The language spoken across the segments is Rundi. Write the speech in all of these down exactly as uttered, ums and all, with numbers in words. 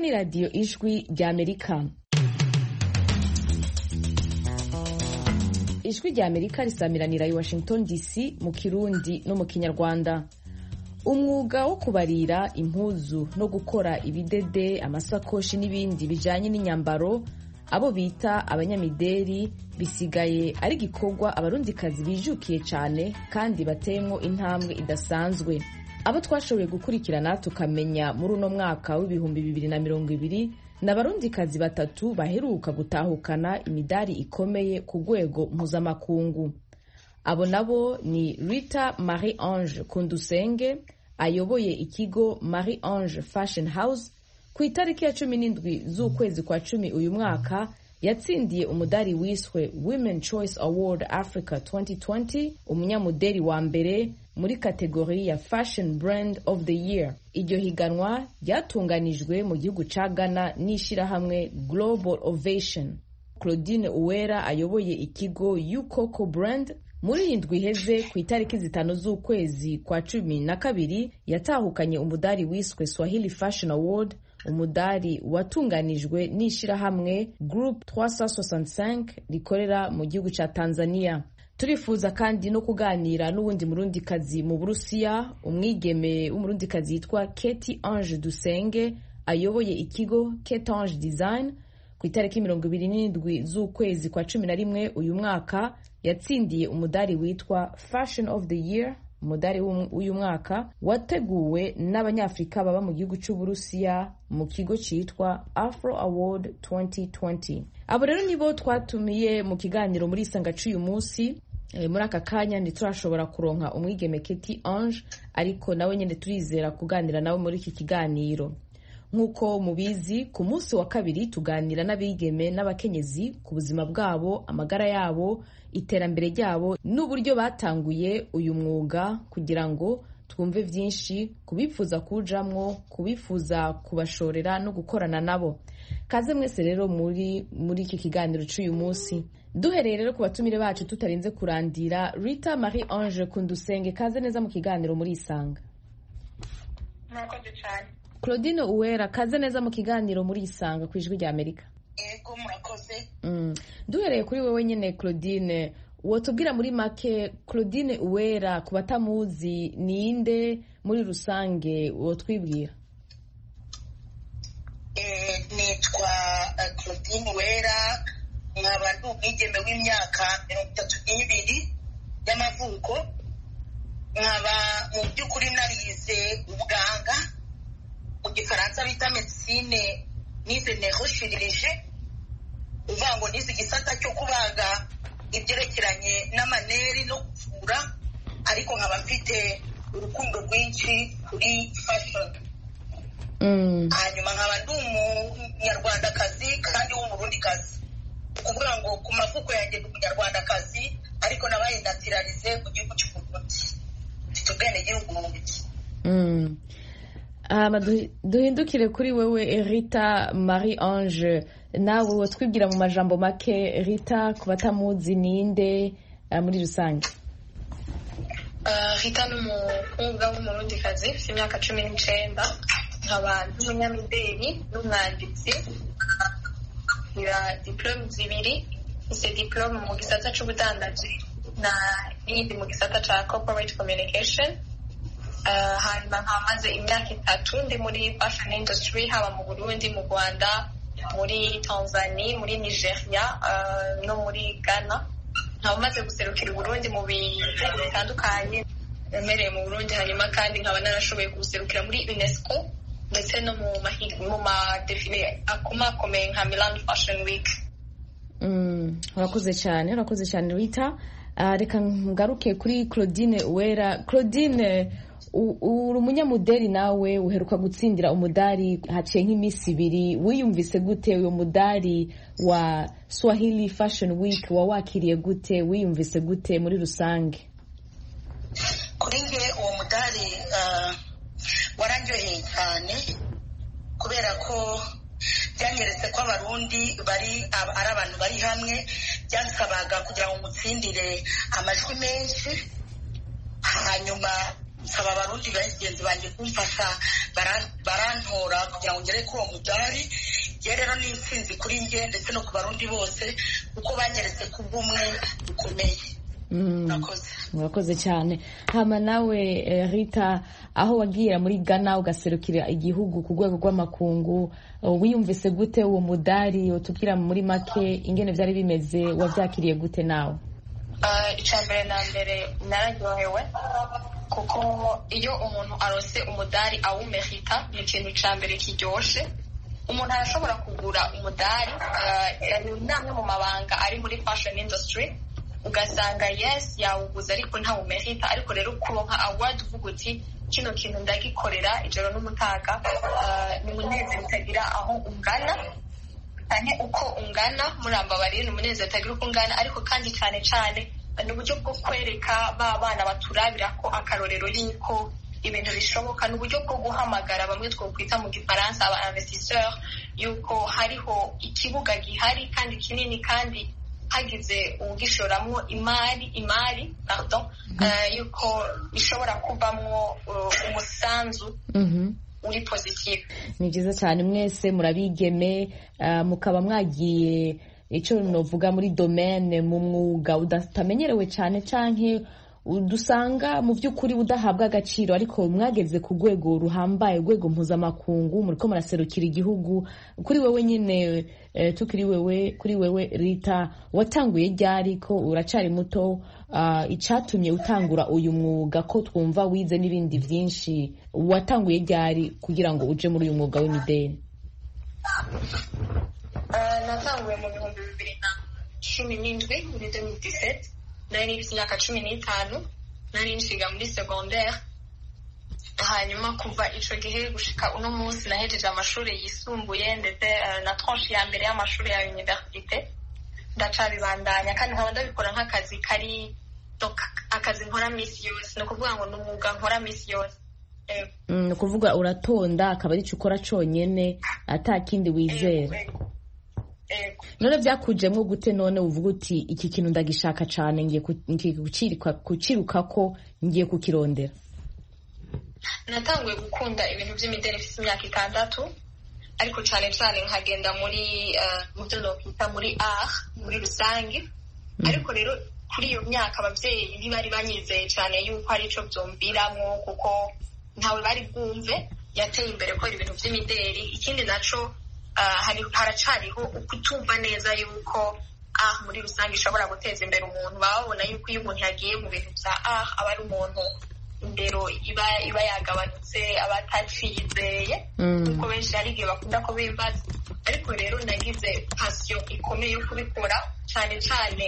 ni radiyo ijwi rya Amerika. Ijwi rya Amerika risamiranira i Washington D C mu Kirundi no mu Kinyarwanda. Umwuga wo kubarira impuzu no gukora ibidede, amasakoshi n'ibindi bijanye n'inyambaro, abo bita abanyamideri, bisigaye ari gikorwa abarundikazi bijukiye cyane kandi bateyemwo intambwe idasanzwe. Abo twashoboye gukurikirana tukamenya muri uno mwaka w'ibihumbi bibiri na mirongo ibiri n'abarundikazi batatu baheruka gutahukana imidari ikomeye ku rwego mpuzamakungu. Abo nabo ni Rita Marie Ange Kundusenge ayoboye ikigo Marie Ange Fashion House. Ku itariki ya cumi n'indwi z'ukwezi kwa cumi uyu mwaka yatsindiye umudari wiswe Women Choice Award Africa twenty twenty, umunyamuderi wa mbere muri kategori ya Fashion Brand of the Year. Iryo higanwa ryatunganijwe mu gihugu ca Ghana n'ishirahamwe Global Ovation. Claudine Uwera ayoboye ikigo Ukoko Brand muri indwi iheze ku itariki zitanu z'ukwezi kwa cumi na kabiri yatahukanye umudari wiswe Swahili Fashion Award, umudari watunganijwe n'ishirahamwe Group trois cent soixante-cinq rikorera mu gihugu ca Tanzania. Turifuza kandi no kuganira n'uwundi murundikazi mu Burusiya, umwigeme w'umurundikazi yitwa Keti Ange Dusenge ayoboye ikigo Keti Ange Design. Ku itariki mirongo ibiri n'indwi z'ukwezi kwa cumi na rimwe uyu mwaka yatsindiye umudari witwa Fashion of the Year, umudari w'uyu mwaka wateguwe n'abanyafrika baba mu gihugu c'Uburusiya mu kigo citwa Afro Award twenty twenty. Abo rero nibo twatumiye mu kiganiro muri isanga c'uyu munsi. E, muri aka kanya ntiturashobora kuronka umwigeme Keti Ange, ariko nawe nyene turizera kuganira nawe muri iki kiganiro. Nkuko mubizi, ku munsi wa kabiri tuganira n'abigeme n'abakenyezi ku buzima bwabo, amagara yabo, iterambere ryabo n'uburyo batanguye uyu mwuga, kugira ngo twumve vyinshi kubifuza kujamwo, kubifuza kubashorera no gukorana nabo. Kaze mwese rero muri muri iki kiganiro c'uyu munsi. Duhereye rero ku batumire bacu tutarinze kurandira, Rita Marie Ange Kundusenge, kaze neza mu kiganiro muri isanga. Murakoze cyane. Claudine Uwera, kaze neza mu kiganiro muri isanga ku ijwi rya Amerika. Yego murakoze. Mm. Duhereye kuri wewe nyene Claudine, wotubwira muri make Claudine Uwera ku batamuzi ninde muri rusange wotwibwira? Eh nitwa uh, Claudine Uwera, nkaba ndi umwigeme w'imyaka mirongo itatu n'ibiri y'amavuko. Nkaba mu by'ukuri narize ubuganga, mu gifaransa bita medicine, nize neurochirurgie, uvuga ngo nize igisata cyo kubaga ibyerekeranye n'amaneri no kuvura, ariko nkaba mfite urukundo rwinshi kuri fashion. Mm. Hanyuma nkaba ndi umunyarwandakazi kandi w'umurundikazi, ukuvuga ngo ku mavuko yanjye ndi umunyarwandakazi ariko nabaye naturalize mu gihugu cy'Uburundi, mfite ubwenegihugu bubiri. Mm. Ama duhindukire kuri wewe Rita Marie Ange, nawe wotwibwira mu majambo make Rita ku batamuzi ninde uh, muri rusange? Uh, Rita ni umukobwa w'umurundikazi ufite imyaka cumi n'icenda, nkaba n'umunyamideli n'umwanditsi, ngira diplome zibiri, ise diplome mu gisata c'ubudandaji na n'iyindi mu gisata ca corporate communication. Uh, hanyuma nkamaze imyaka itatu ndi muri fashion industry, haba mu Burundi, mu Rwanda, muri Tanzania, muri Nigeria, uh, no muri Ghana. Nkamaze guserukira Burundi mu bihugu bitandukanye, nemereye mu Burundi, hanyuma kandi nkaba narashoboye guserukira muri UNESCO ndetse no mu mahirwe mu madefile akomakomeye nka Milan Fashion Week. Mm, urakoze cyane, urakoze cyane Rita. Uh, reka ngaruke kuri Claudine Uwera. Claudine, uri umunyamuderi nawe uheruka gutsindira umudari haciye nk'imisi ibiri, wiyumvise gute uyo mudari wa Swahili Fashion Week? Wawakiriye gute? Wiyumvise gute muri rusange? Kuri nge uwo mudari uh, warandyoheye cyane, kubera ko byanyeretse ko abarundi bari ari abantu bari hamwe, byansabaga kugira ngo mutsindire amajwi menshi. Hanyuma nsaba abarundi bagenzi banjye kumfasha barantora kugira ngo ngere kuri uwo mudari. Njye rero ni intsinzi kuri njye ndetse no ku barundi bose kuko banyeretse ku bw'umwe bukomeye. murakoze cyane. hama nawe Rita, aho wagiye muri Ghana ugaserukira igihugu ku rwego rw'amakungu, wiyumvise gute uwo mudari? utubwira muri make ingene byari bimeze, wabyakiriye gute nawe? icya mbere na mbere nararyohewe kuko iyo umuntu arose umudari awumerita ni ikintu cya mbere kiryoshye. umuntu arashobora kugura umudari, ni amwe mu mabanga ari muri fashion industry, ugasanga yes yawuguze ariko ntawumerita. ariko rero kuronka award uvuga uti kino kintu ndagikorera ijoro n'umutaga, ni umunezero utagira aho ungana cyane uko ungana. murambabarire, ni umunezero utagira uko ungana, ariko kandi cyane cyane ni uburyo bwo kwereka ba bana baturabira ko akarorero y'uko ibintu bishoboka. ni uburyo bwo guhamagara bamwe twokwita mu gifaransa aba investisseur, yuko hariho ikibuga gihari kandi kinini, kandi hagize ugishoramwo imari imari pardon uh, yuko bishobora kuvamwo uh, umusanzu mm-hmm. uri positive. Ni byiza cyane. mwese murabigeme, uh, mukaba mwagiye icyo novuga muri domaine mu mwuga udamenyerewe cyane canke dusanga mu by'ukuri udahabwa agaciro, ariko mwageze ku rwego ruhambaye, urwego mpuzamakungu, muriko muraserukira igihugu. kuri wewe nyine eh, tukiri wewe kuri wewe Rita, watanguye ryari? ko uracari muto, uh, icatumye utangura uyu mwuga, ko twumva wize n'ibindi byinshi, watanguye ryari kugira ngo uje muri uyu mwuga w'imideli? Uh, natanguye mu bihumbi bibiri na cumi n'indwi muri deux mille dix-sept. nari nifite imyaka cumi n'itanu, nari nshiga muri secondaire. hanyuma kuva ico gihe gushika uno munsi nahejeje amashuri yisumbuye ndetse uh, na tranche ya mbere y'amashuri ya université. ndacabibandanya kandi nkaba ndabikora nk'akazi kari akazi nkora misi yose, ni ukuvuga ngo ni umwuga nkora misi yose. ni ukuvuga uratonda akaba ari cyo ukora conyene ata kindi wizera. none byakujemwo gute none uvuga uti iki kintu ndagishaka cyane, ngiye kuciruka ko ngiye kukirondera? natanguye gukunda ibintu by'imideli mfite imyaka itandatu, ariko cyane cyane nkagenda muri mu byo nokwita muri art muri rusange. ariko rero kuri iyo myaka ababyeyi ntibari banyizeye cyane yuko ari cyo byumviramo, kuko ntawe bari bwumve yateye imbere ko ibintu by'imideli. ikindi naco haracariho ukutumva neza yuko ah muri rusange ishobora guteza imbere umuntu. baba babona yuko iyo umuntu yagiye mu bintu bya ah aba ari umuntu imbero iba iba yagabanutse, aba ataciyizeye kuko benshi hari igihe bakunda ko bimbaza. ariko rero nagize passion ikomeye yo kubikora cyane cyane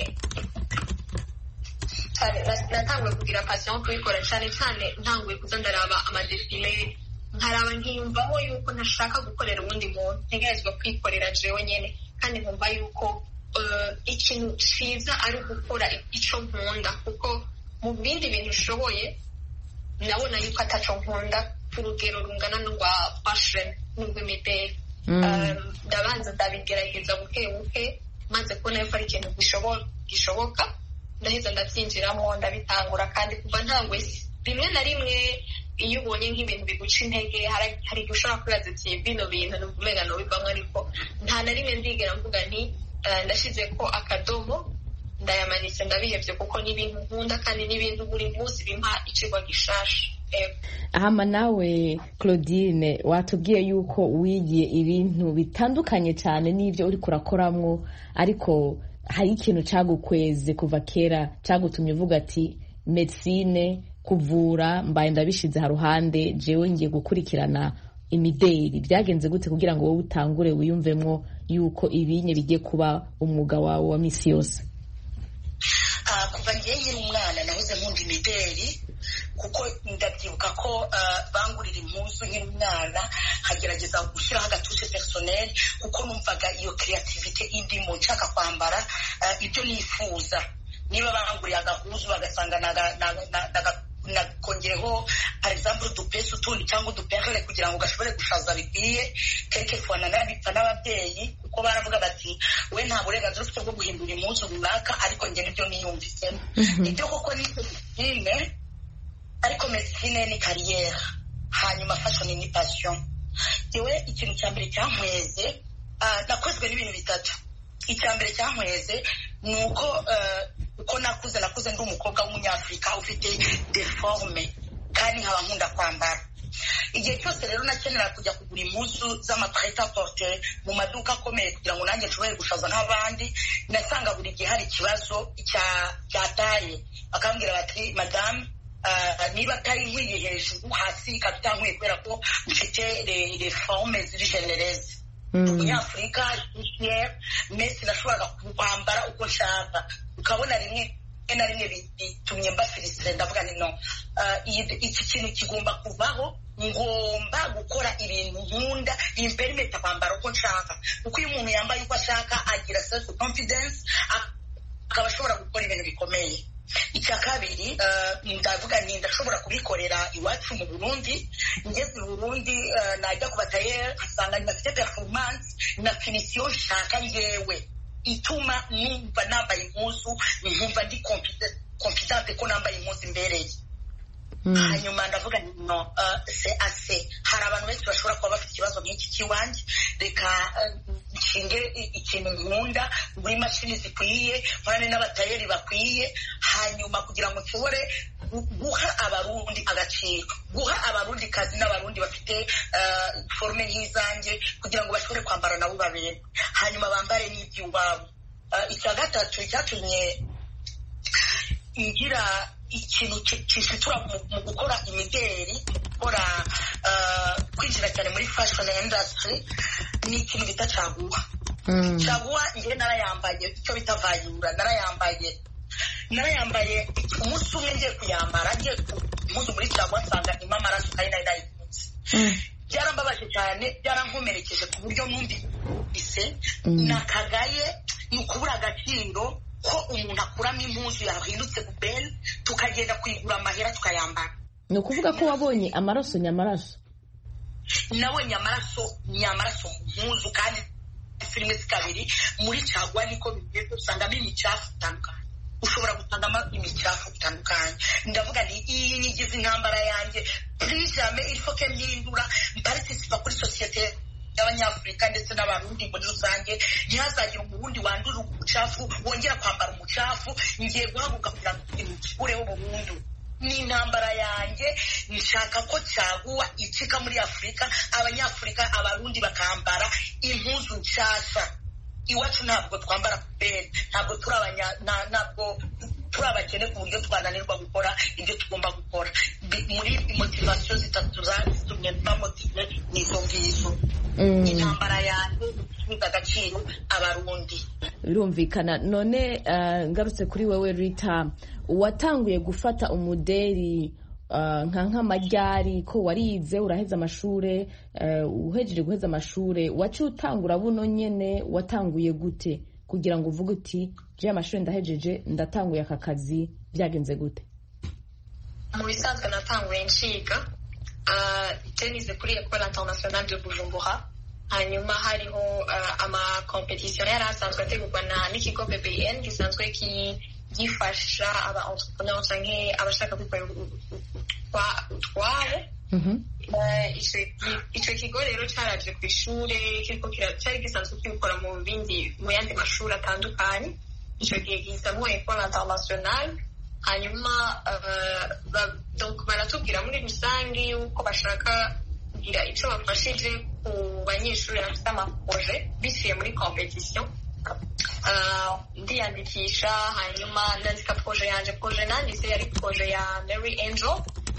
natanguye kugira passion yo kubikora cyane cyane ntanguye kuza ndaraba amadefile, nkaraba nkiyumvamo yuko ntashaka gukorera uwundi muntu, ntegerezwa kwikorera jewe nyene. kandi nkumva yuko ikintu ciza ari gukora ico nkunda, kuko mu bindi bintu ushoboye nabona yuko ataco nkunda ku rugero rungana n'urwa fashion n'urw'imideli. ndabanza ndabigerageza buke buke, maze kubona yuko ari ikintu gishoboka ndaheza ndabyinjiramo ndabitangura. kandi kuva ntangwe rimwe na rimwe iyo ubonye nk'ibintu biguca intege, hari igihe ushobora kwibaza ati bino bintu ni ukumenya nobivamo, ariko nta na rimwe ndigera mvuga nti ndashize ko akadomo ndayamanitse ndabihevye, kuko n'ibintu nkunda kandi n'ibintu buri munsi bimpa icigwa gishasha. Ahama nawe Claudine, watubwiye yuko wigiye ibintu bitandukanye cyane n'ivyo uri kurakoramwo, ariko hari ikintu cagukweze kuva kera cagutumye uvuga ati medicine, kuvura mbaye ndabishize ha ruhande, jewe ngiye gukurikirana imideli? byagenze gute kugira ngo wowe utangure wiyumvemwo yuko ibinye bigiye kuba umwuga wawe wa misi yose? Ah, kuva ngiye nkiri umwana nahoze nkunda imideli, kuko ndabyibuka ko bangurira impuzu nkiri umwana hagerageza gushyiraho agatushe personnel, kuko numvaga iyo creativity indimo nshaka kwambara ibyo nifuza. niba banguriye agahuzu bagasanga nakongereho par exemple udupesi utundi cyangwa uduperle kugira ngo gashobore gushaza bikwiye, keke fona nabipfa n'ababyeyi, kuko baravuga bati we nta burenganzira ufite bwo guhindura impuzu runaka, ariko njye nibyo niyumvisemo. ibyo koko ni kimwe ariko medicine ni carrière, hanyuma fashion ni passion. Yewe ikintu cya mbere cyankweze nakozwe n'ibintu bitatu. Icya mbere cyankweze ni uko uko nakuze nakuze ndi umukobwa w'umunyafurika ufite deforme kandi nkaba nkunda kwambara. Igihe cyose rero nakenera kujya kugura impuzu z'amaprêt-à-porter mu maduka akomeye kugira ngo nanjye nshobore gushaza nk'abandi, nasanga buri gihe hari ikibazo cya taye. Bakambwira bati madame, niba atari nkwiye hejuru hasi ikaba nkwiye kubera ko mfite les formes ziri genereuses. Umunyafurika mais sinashoboraga kwambara uko nshaka, ukabona rimwe na rimwe bitumye mbafilisire. Ndavuga ni no, iki kintu kigomba kuvaho, ngomba gukora ibintu nkunda, imperimeta kwambara uko nshaka, kuko iyo umuntu yambaye uko ashaka agira self confidence, akaba ashobora gukora ibintu bikomeye. Icya kabiri, ndavuga ni ndashobora kubikorera iwacu mu Burundi. Ngeze mu Burundi najya ku bataye asanga ndafite performance na finition nshaka ngewe, ituma numva nambaye impuzu nkumva ndi confident ko nambaye impuzu imbereye. Hanyuma ndavuga no, c'est assez. Hari abantu benshi bashobora kuba bafite ikibazo nk'iki kiwanjye, reka nshinge ikintu nkunda, buri mashini zikwiye, nkorane n'abatayeri bakwiye, hanyuma kugira ngo nshobore guha abarundi agaciro, guha abarundi kazi n'abarundi bafite forme nk'izanjye, kugira ngo bashobore kwambara nabo babere, hanyuma bambare n'iby'iwabo. Icya gatatu cyatumye ngira ikintu kishitura mu gukora imideri, mu gukora kwinjira cyane muri fashion industry, ni ikintu bita caguwa. Caguwa njye narayambaye, icyo bita vayura narayambaye. Narayambaye umunsi umwe ngiye kuyambara, ngiye impuzu muri caguwa nsanga ima amaraso kandi nari nayikutse. Byarambabaje cyane, byarankomerekeje ku buryo numvise nakagaye, ni ukubura agaciro ko umuntu akuramo impuzu yahindutse bubel tukagenda kuyigura amahera tukayambara. Ni ukuvuga ko wabonye amaraso nyamaraso? Nabonye amaraso nyamaraso mpuzu, kandi filime zikabiri muri caguwa niko bigeze, usangamo imicafu itandukanye, ushobora gusangamo imicafu itandukanye. Ndavuga ni iyi nigize intambara yanjye, plus jamais il faut que mpindura mparticipa kuri societe y'Abanyafurika ndetse n'abarundi muri rusange. Ntihazagire umurundi wandura umucafu wongera kwambara umucafu, ngiye guhaguka kugira ngo imukureho burundu. Ni intambara yanjye, nshaka ko caguwa icika muri Afurika, Abanyafurika abarundi bakambara impuzu nshasha. Iwacu ntabwo twambara kubera, ntabwo turabanya ntabwo turabakene ku buryo twananirwa gukora ibyo tugomba gukora. Muri motivation zitatu zatumye bamotive nizo ngizo. Intambara yanjye ikiza agaciro abarundi. Birumvikana. None ngarutse kuri wewe Rita, watanguye gufata umuderi nka nk'amajyari ko warize uraheza amashure, uhejeje guheza amashure wacu utangura buno nyene, watanguye gute kugira ngo uvuge uti je amashure ndahejeje ndatanguye aka kazi, byagenze gute? Mu bisanzwe natanguye nshiga tenize kuri École Internationale de Bujumbura, hanyuma hariho ama competition yari asanzwe ategurwa na n'ikigo B B N gisanzwe gifasha aba entrepreneurs canke abashaka gukora utwabo. Icyo kigo rero cyaraje ku ishure, kiriko cyari gisanzwe kibikora mu bindi mu yandi mashuri atandukanye. Icyo gihe gisamo École Internationale, hanyuma donc baratubwira muri rusange yuko bashaka kugira icyo bafashije ku banyeshuri bafite amaproje biciye muri competition. Ndiyandikisha, hanyuma nandika proje yanje. Proje nanditse yari proje ya Mary Angel,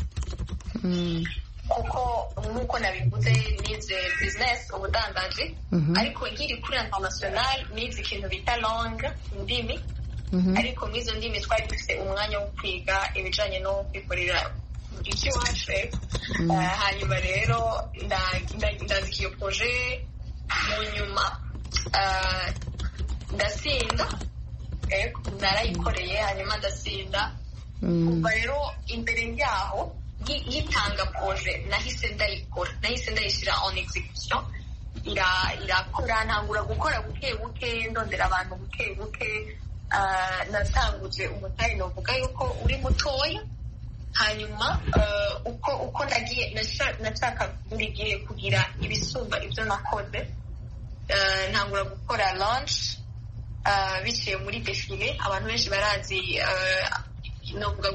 kuko nk'uko nabivuze nize business, ubudandaji, ariko nkiri kuri international nize ikintu bita langue, indimi, ariko mwizo ndimi twari dufite umwanya wo kwiga ibijanye no kwikorera ikiwacu. Hanyuma rero ndandika iyo proje, mu nyuma ndasinda, narayikoreye hanyuma ndasinda. Kuva rero imbere yaho yitanga proje nahise ndayikora, nahise ndayishyira en execution, irakora, ntangura gukora buke buke, ndondera abantu buke buke. Natanguje umutari novuga yuko uri mutoya, hanyuma uko uko nagiye nashaka buri gihe kugira ibisumba ibyo nakoze, ntangura gukora launch biciye muri defile. Abantu benshi barazi novuga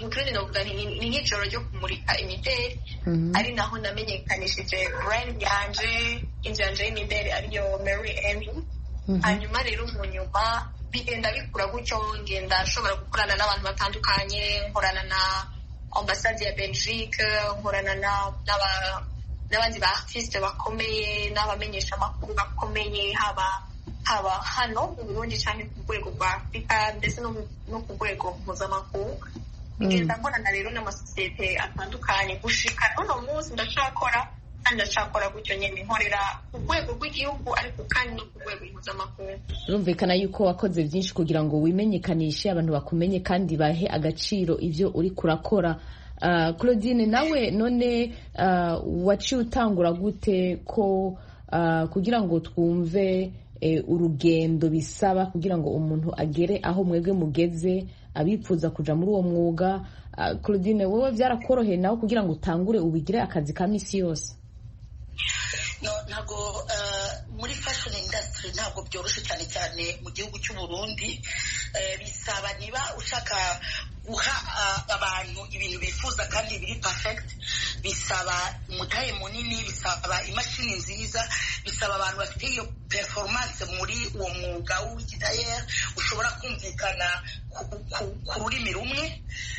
ni nk'ijoro ryo kumurika imideli, ari naho namenyekanishije brand yanje, inzu yanje y'imideli ariyo Mary Amy. Hanyuma rero mu nyuma bigenda bikura gutyo, ngenda nshobora gukorana n'abantu batandukanye, nkorana na ambasade ya Belgique, nkorana n'abandi ba artiste bakomeye n'abamenyesha amakuru bakomeye, haba haba hano mu Burundi cyane ku rwego rwa Afurika ndetse no ku rwego mpuzamakungu. Ngenda nkorana rero n'amasosiyete atandukanye gushika uno munsi ndacakora kandi ndacakora gutyo nyine, nkorera ku rwego rw'igihugu ariko kandi no ku rwego mpuzamakungu. Urumvikana yuko wakoze byinshi kugira ngo wimenyekanishe, abantu bakumenye kandi bahe agaciro ivyo uri kurakora. Uh, Claudine, nawe none uh, waciye utangura gute ko uh, kugira ngo twumve eh, urugendo bisaba kugira ngo umuntu agere aho mwebwe mugeze, abifuza kuja muri uwo mwuga? uh, Claudine, wowe byarakoroheye nawe kugira ngo utangure ubigire akazi ka misi yose? No, ntago muri fashion industry ntabwo byoroshye cyane cyane mu gihugu cy'u Burundi. Bisaba niba ushaka guha abantu ibintu bifuza kandi biri perfect, bisaba umutahe munini, bisaba imashini nziza, bisaba abantu bafite iyo performance muri uwo mwuga w'igitayeri ushobora kumvikana ku rurimi rumwe.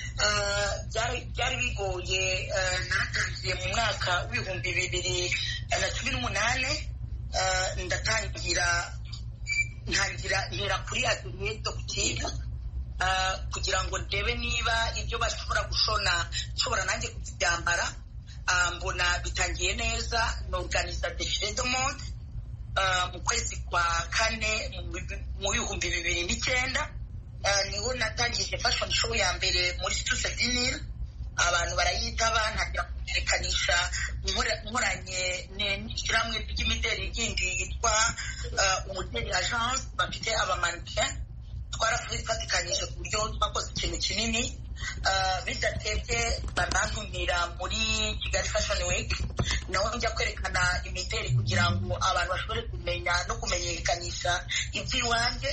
Byari bigoye. Naratangiye mu mwaka w'ibihumbi bibiri na cumi n'umunani, ndatangira ntangira ntera kuri atelier doctive kugira ngo ndebe niba ibyo bashobora gushona nshobora nanjye kubyambara. Mbona bitangiye neza, n'organiza defile de mode mu kwezi kwa kane mu bihumbi bibiri n'icyenda. Niho natangije fashion show ya mbere muri Studio Dinil. Abantu barayitaba, ntangira kumenyekanisha nkoranye n'ishyirahamwe ry'imideli yindi yitwa Umudeli Agence, bafite abamannequin. Twarafatikanyije ku buryo twakoze ikintu kinini. Bidatebye banantumira muri Kigali Fashion Week, naho njya kwerekana imideli kugira ngo abantu bashobore kumenya no kumenyekanisha iby'iwanjye.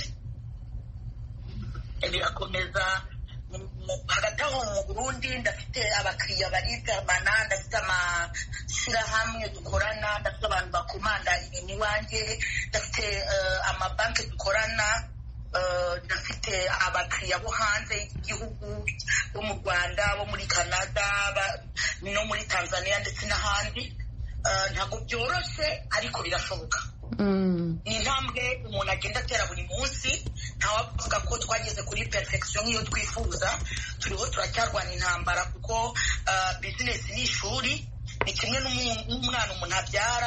Birakomeza. Hagati aho mu Burundi ndafite abakiriya barigamana, ndafite amashyirahamwe dukorana, ndafite abantu bakomanda ibintu iwanjye, ndafite amabanki dukorana, ndafite abakiriya bo hanze y'igihugu, bo mu Rwanda, bo muri Canada, no muri Tanzania ndetse n'ahandi. Ntabwo byoroshye ariko birashoboka. Ni intambwe umuntu agenda atera buri munsi. Ntawavuga ko twageze kuri perfection nk'iyo twifuza, turiho turacyarwana intambara kuko business ni ishuri. Ni kimwe n'umwana umuntu abyara.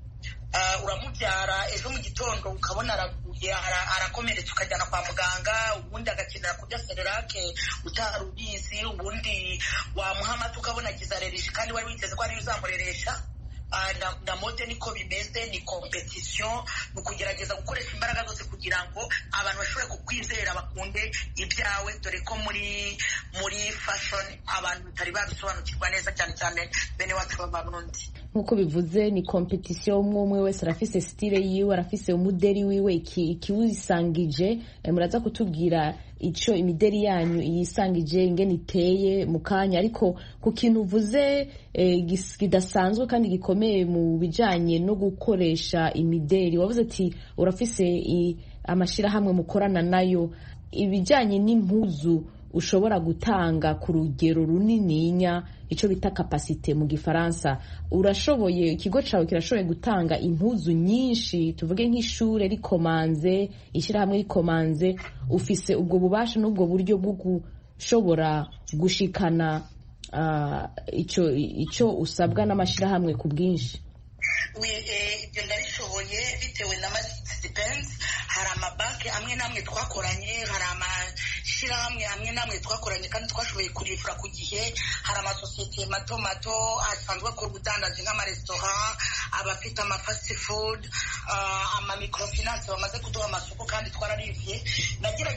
Uramubyara ejo mu gitondo ukabona araguye, arakomeretse, ukajyana kwa muganga, ubundi agakenera kurya serelake utarubizi, ubundi wamuha amata ukabona agize areresha kandi wari witeze ko ariyo uzamureresha. Na mode niko bimeze, ni competition, ni ukugerageza gukoresha imbaraga zose kugira ngo abantu bashobore kukwizera, bakunde ibyawe, dore ko muri muri fashion abantu batari babisobanukirwa neza, cyane cyane bene wacu b'Abarundi. Nkuko bivuze ni competition, umwe umwe wese arafise style yiwe, arafise umudeli wiwe ikiwisangije. Muraza kutubwira ico imideli yanyu yisangije ingene iteye mu kanya, ariko ku kintu uvuze kidasanzwe kandi gikomeye mu bijanye no gukoresha imideli, wavuze ati urafise amashirahamwe mukorana nayo. Ibijanye n'impuzu ushobora gutanga ku rugero runininya, ico bita capacité mu Gifaransa, urashoboye, ikigo cawe kirashoboye gutanga impuzu nyinshi, tuvuge nk'ishure rikomanze, ishirahamwe rikomanze, ufise ubwo bubasha n'ubwo buryo bwo gushobora gushikana uh, ico ico usabwa n'amashirahamwe ku bwinshi? Ibyo ndabishoboye bitewe n'amadepends. Hari amabanki amwe namwe twakoranye, hari amashyirahamwe amwe namwe twakoranye kandi twashoboye kurifura ku gihe. Hari amasosiyete mato mato asanzwe akora ubudandaji nk'amaresitora, abafite ama fast food, ama microfinance bamaze kuduha amasoko kandi twararivye. Nagerageje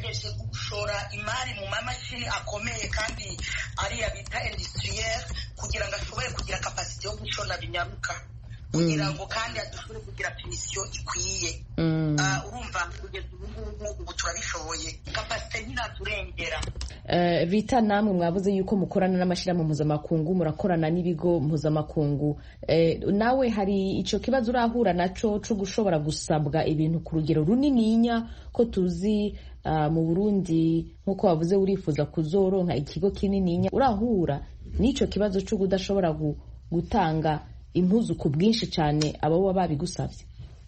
twagerageje gushora imari mu mamashini akomeye kandi ariya bita industriel kugira ngo ashobore kugira kapasite yo gushona binyaruka kugira ngo kandi adufure kugira pinisiyo ikwiye. Urumva kugeza ubu ngubu ubu turabishoboye, kapasite ntiraturengera. Rita, namwe mwavuze yuko mukorana n'amashyirahamwe mpuzamakungu, murakorana n'ibigo mpuzamakungu. Nawe hari icyo kibazo urahura nacyo cyo gushobora gusabwa ibintu ku rugero runininya, ko tuzi mu Burundi nk'uko wavuze urifuza kuzoronka ikigo kinininya, urahura n'icyo kibazo cyo kudashobora gutanga impuzu ku bwinshi cyane abo baba babigusabye?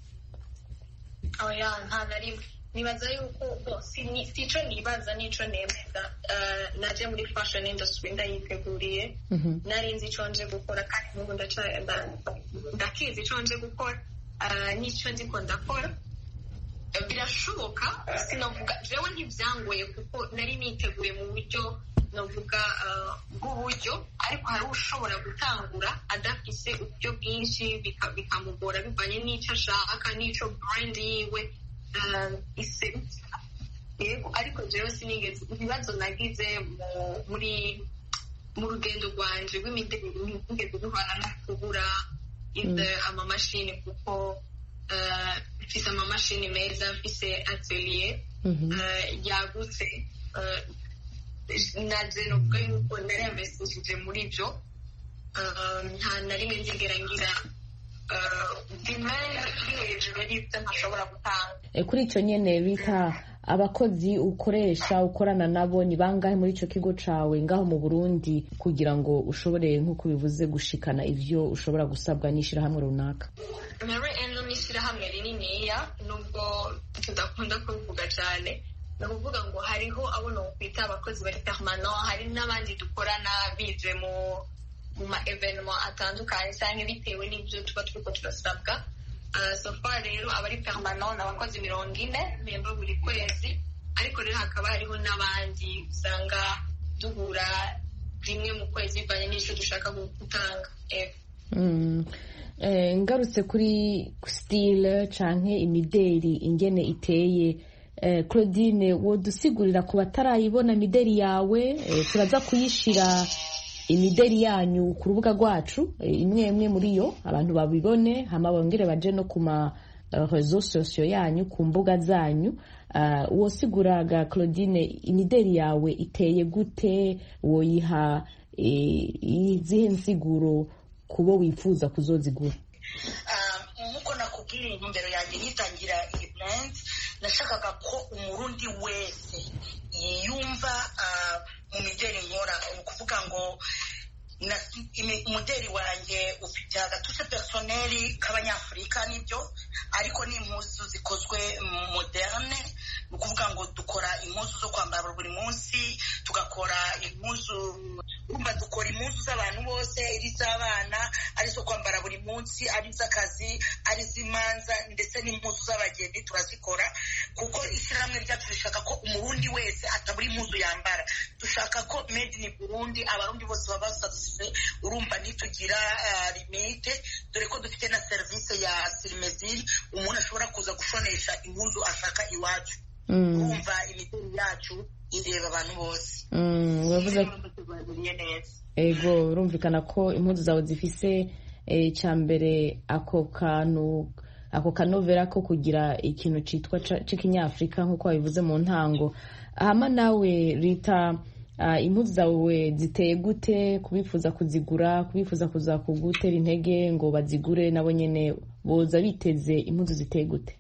Oya, nta na rimwe. Nibaza yuko si icyo nibaza n'icyo nemeza. Naje muri fashion industry ndayiteguriye, nari nzi icyo nje gukora kandi n'ubu ndakizi icyo nje gukora n'icyo ndiko ndakora. Birashoboka, sinavuga jewe ntibyangoye kuko nari niteguye mu buryo navuga bw'uburyo, ariko hari ushobora gutangura adafise uburyo bwinshi bikamugora bivanye n'icyo ashaka n'icyo brand yiwe iserukira. Yego, ariko jewe sinigeze, ibibazo nagize muri mu rugendo rwanje rw'imideli ntigeze duhana no kubura amamashini, kuko mfise amamashini meza, mfise atelier yagutse. Naje novuga yuko nari investishije muri byo, nta na rimwe nzigera ngira demand iri hejuru y'ibyo ntashobora gutanga. Kuri icyo nyene Rita, abakozi ukoresha ukorana nabo ni bangahe muri icyo kigo cawe ngaho mu Burundi kugira ngo ushobore nk'uko bivuze gushikana ivyo ushobora gusabwa n'ishirahamwe runaka? Mary Endo n'ishirahamwe rininiya, nubwo tudakunda kubivuga cyane. Ni ukuvuga ngo hariho abo nokwita abakozi bari permanent, hari n'abandi dukorana bije mu mu ma evenement atandukanye cyangwa bitewe n'ibyo tuba turiko turasabwa. So far rero abari permanent n'abakozi mirongo ine memba buri kwezi, ariko rero hakaba hariho n'abandi usanga duhura rimwe mu kwezi bivanye n'icyo dushaka gutanga. Ngarutse kuri style canke imideri ingene iteye, Claudine, wodusigurira ku batarayibona imideri yawe? Turaza kuyishira imideri yanyu ku rubuga rwacu, imwe imwe muri yo abantu babibone, hama bongere baje no ku ma réseaux sociaux yanyu, ku mbuga zanyu. Wosiguraga Claudine, imideri yawe iteye gute? Woyiha izihe nsiguro kubo wifuza kuzozigura? Nkuko nakubwira intumbero yanjye nyitangira iyi brand, nashakaga ko umurundi wese yiyumva mu mideri nkora. Ni ukuvuga ngo umuderi wanjye ufite agatuse personnel k'abanyafurika nibyo, ariko ni impuzu zikozwe moderne. Ni ukuvuga ngo dukora impuzu zo kwambara buri munsi, tugakora impuzu, urumva dukora impuzu z'abantu bose, ari iz'abana, ari izo kwambara buri munsi, ari iz'akazi, ari iz'imanza, ndetse n'impuzu z'abageni turazikora, kuko ishyirahamwe ryacu rishaka ko umurundi wese atabura impuzu yambara. Dushaka ko made in Burundi, abarundi bose baba satisfait. Urumva ntitugira limite, dore ko dufite na service ya Sirimeziri, umuntu ashobora kuza gushonesha impuzu ashaka iwacu. Urumva imideri yacu ireba abantu bose. Uravuze ego, urumvikana ko impuzu zawe zifise cyambere ako kantu, ako kanovera ko kugira ikintu citwa c'ikinyafrika nk'uko wabivuze mu ntango. Hama nawe Rita, impuzu zawe ziteye gute? Kubifuza kuzigura, kubifuza kuza kugutera intege ngo bazigure nabo nyene boza biteze impuzu ziteye gute?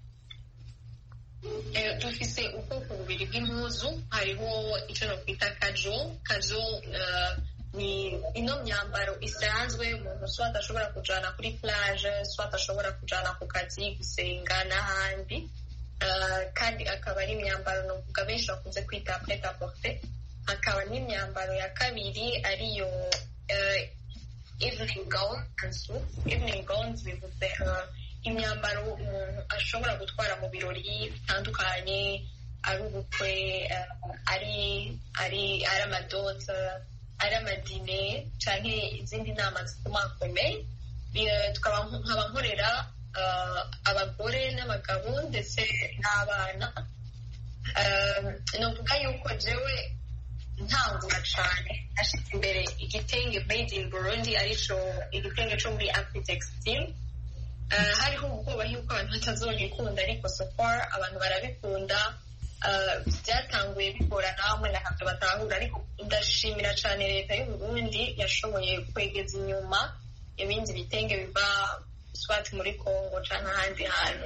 Dufise ubwoko bubiri bw'impuzu. Hariho icyo nokwita casual. Casual ni ino myambaro isanzwe umuntu swat ashobora kujana kuri plage, swat ashobora kujana ku kazi, gusenga n'ahandi. Kandi akaba ari imyambaro novuga benshi bakunze kwita prêt à porter. Hakaba n'imyambaro ya kabiri ariyo evening gown. Evening gowns bivuze imyambaro umuntu ashobora gutwara mu birori bitandukanye, ari ubukwe, ari ari ari amadote, ari amadine canke izindi nama zikomakomeye. Tukaba nkaba nkorera abagore n'abagabo ndetse n'abana. novuga yuko jewe ntangura cane ashitse imbere igitenge made in Burundi arico igitenge co muri Afritextile. Uh, hariho ubwoba yuko abantu batazogikunda ariko so far abantu barabikunda. Byatanguye uh, bigora namwe ntabwo batahura ariko ndashimira cyane leta y'u Burundi yashoboye kwegeza inyuma ibindi bitenge biva swat muri Congo cyangwa ahandi hantu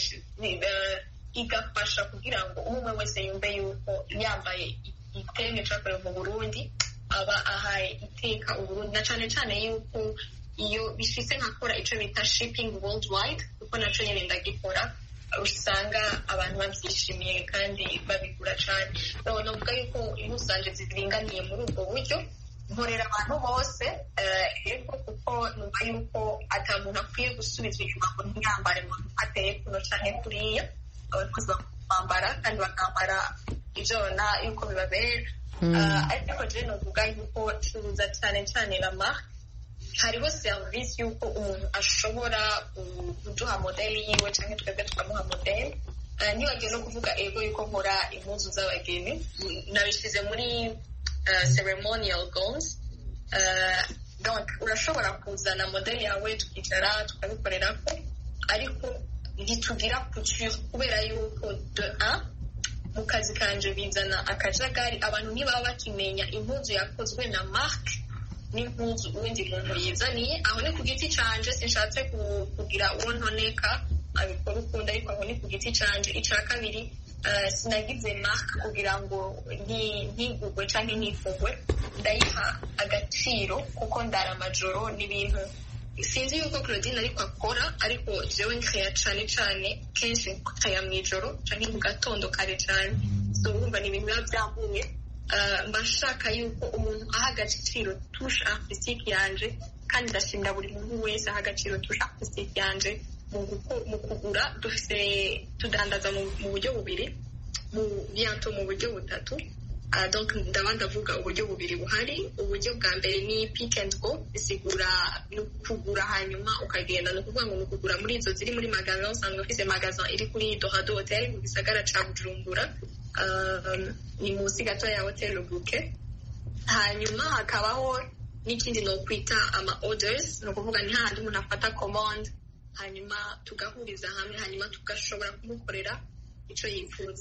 igafasha kugira ngo umwe wese yumve yuko yambaye igitenge cyakorewe mu Burundi aba ahaye iteka Uburundi, na cyane cyane yuko iyo bishitse nkakora ico bita shipping worldwide kuko naco nyine ndagikora usanga abantu babyishimiye kandi babigura cyane. So novuga yuko impuzanje ziringaniye muri ubwo buryo nkorera abantu bose rero kuko numva yuko ata muntu akwiye gusubizwa inyuma ngo ntiyambare ngo ateye kuno canke kuriya, abakozi bambara kandi bakambara ijona yuko bibabera. Ariko je novuga yuko curuza cyane cyane la marque, hariho service yuko umuntu ashobora kuduha modeli yiwe cyangwa twebwe tukamuha modeli. Ntibagiye no kuvuga ego yuko nkora impuzu z'abageni, nabishyize muri ceremonial gowns. Donc urashobora kuzana modeli yawe tukicara tukabikorera ko, ariko ntitugira couture kubera yuko de un mu kazi kanje bizana akajagari, abantu ntibaba bakimenya impuzu yakozwe na marque n'impuzu ubundi muntu yizaniye. Aho ni ku giti canje, sinshatse kugira uwo ntoneka abikora ukunda, ariko aho ni ku giti canje. Ica kabiri, sinagize marque kugira ngo ntigugwe canke ntifugwe, ndayiha agaciro kuko ndara amajoro n'ibintu sinzi yuko Claudine ariko akora, ariko jewe nkaya cane cane kenshi nkaya mw'ijoro canke mu gatondo kare cane. So urumva ni ibintu biba byambuye. Mbashaka yuko umuntu aha agaciro touche artistique yanje, kandi ndashimira buri muntu wese aha agaciro touche artistique yanje mu kugura. Dufise tudandaza mu buryo bubiri, mu bientôt mu buryo butatu. Donc ndaba ndavuga uburyo bubiri buhari. Uburyo bwa mbere ni pick and go, bisigura no kugura hanyuma ukagenda, no kuvuga ngo no kugura muri izo ziri muri magasin. Usanga ufise magasin iri kuri Dorado Hotel mu gisagara ca Bujumbura, ni munsi gato ya Hotel Bouquet. Hanyuma hakabaho n'ikindi no kwita ama orders, no kuvuga ni handi umuntu afata commande hanyuma tugahuriza hamwe, hanyuma tugashobora kumukorera ico yifuza.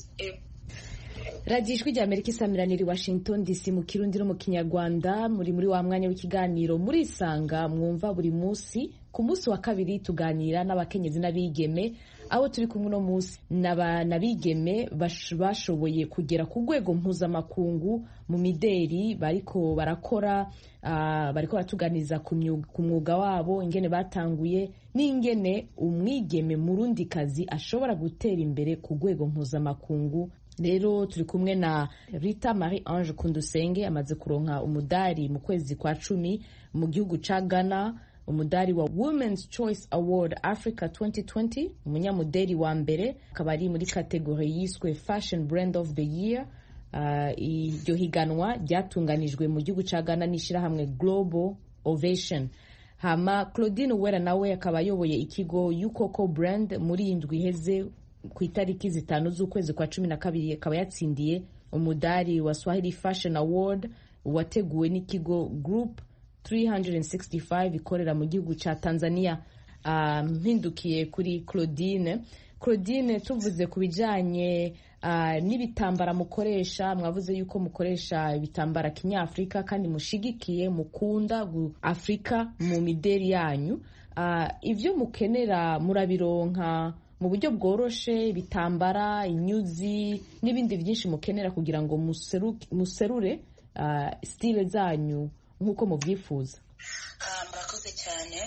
Radio Ijwi ry'Amerika isamiraniye Washington D C mu Kirundi no mu Kinyarwanda. Muri muri wa mwanya w'ikiganiro muri Isanga mwumva buri munsi. Ku munsi wa kabiri tuganira n'abakenyezi n'abigeme, aho turi kumwe no munsi n'abigeme bashoboye kugera ku rwego mpuzamakungu mu mideri bariko barakora. Uh, bariko batuganiza ku mwuga wabo, ingene batanguye n'ingene umwigeme murundi kazi ashobora gutera imbere ku rwego mpuzamakungu. Rero turi kumwe na Rita Marie Ange Kundusenge, amaze kuronka umudari mu kwezi kwa cumi mu gihugu ca Ghana, umudari wa Women's Choice Award Africa twenty twenty, umunyamuderi wa mbere, akaba ari muri kategori yiswe Fashion Brand of the Year. Uh, iryo higanwa ryatunganijwe mu gihugu ca Ghana n'ishirahamwe Global Ovation. Hama Claudine Uwera nawe akaba ayoboye ikigo Yukoko Brand muri indwi iheze ku itariki zitanu z'ukwezi kwa cumi na kabiri, akaba yatsindiye umudari wa Swahili Fashion Award wateguwe n'ikigo Group three sixty-five ikorera mu gihugu ca Tanzania. Mpindukiye um, kuri Claudine. Claudine, tuvuze ku bijanye uh, n'ibitambara mukoresha, mwavuze yuko mukoresha ibitambara kinyafrika kandi mushigikiye mukunda Afrika mu mideri yanyu. Uh, ivyo mukenera murabironka mu buryo bworoshe, bitambara, inyuzi n'ibindi byinshi mukenera kugira ngo muserure uh, style zanyu nk'uko mubyifuza? Murakoze cyane.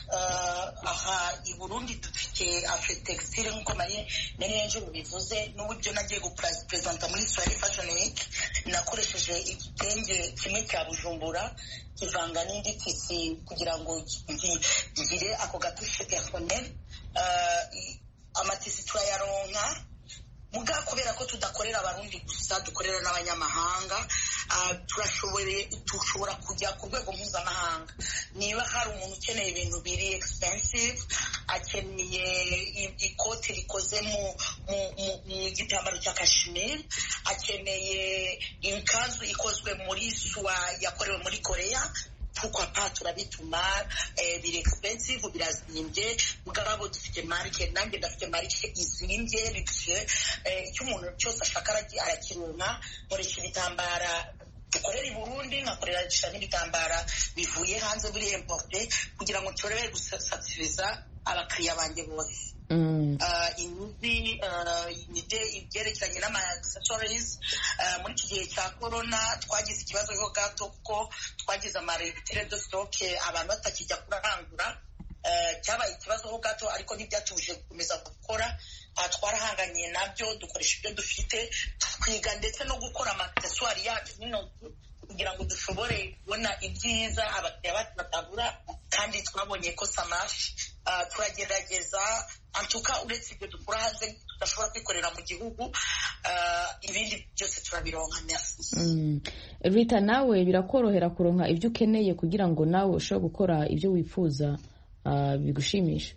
Aha i Burundi dufite Afritextile nk'uko nari nje bivuze, n'uburyo nagiye gupresenta muri Swahili Fashion Week nakoresheje igitenge kimwe cya Bujumbura kivanga n'indi tisi kugira ngo ngire ako gatushe personnel. Amatisi turayaronka, muga kubera ko tudakorera abarundi gusa dukorera n'abanyamahanga turashobora tushobora kujya ku rwego mpuzamahanga. Niba hari umuntu ukeneye ibintu biri expensive, akeneye ikoti rikoze mu gitambaro cya kashmir, akeneye ikanzu ikozwe muri soie yakorewe muri Korea, pourquoi pas turabituma biri expensive birazimbye, mugabo dufite marike, nanjye ndafite marike izimbye bifite icyo umuntu cyose ashaka arakironka. Nkoresha ibitambara dukorera i Burundi, nkakorera n'ibitambara bivuye hanze biri importe kugira ngo turebe gusatiriza abakiriya banjye bose. Inyuzi imide ibyerekeranye n'ama accessories. Muri iki gihe cya corona twagize ikibazo ho gato kuko twagize amarebitere de stock, abantu batakijya kurangura. Cyabaye ikibazo ho gato ariko ntibyatuje gukomeza gukora. Twarahanganye nabyo, dukoresha ibyo dufite, twiga ndetse no gukora ama accessoires yacu kugira ngo dushobore kubona ibyiza abakiriya bacu batabura, kandi twabonye ko samashi. Turagerageza antuka uretse ibyo dukora hanze tudashobora kwikorera mu gihugu, ibindi byose turabironka. Merci. Rita, nawe birakorohera kuronka ibyo ukeneye kugira ngo nawe ushobore gukora ibyo wifuza bigushimisha?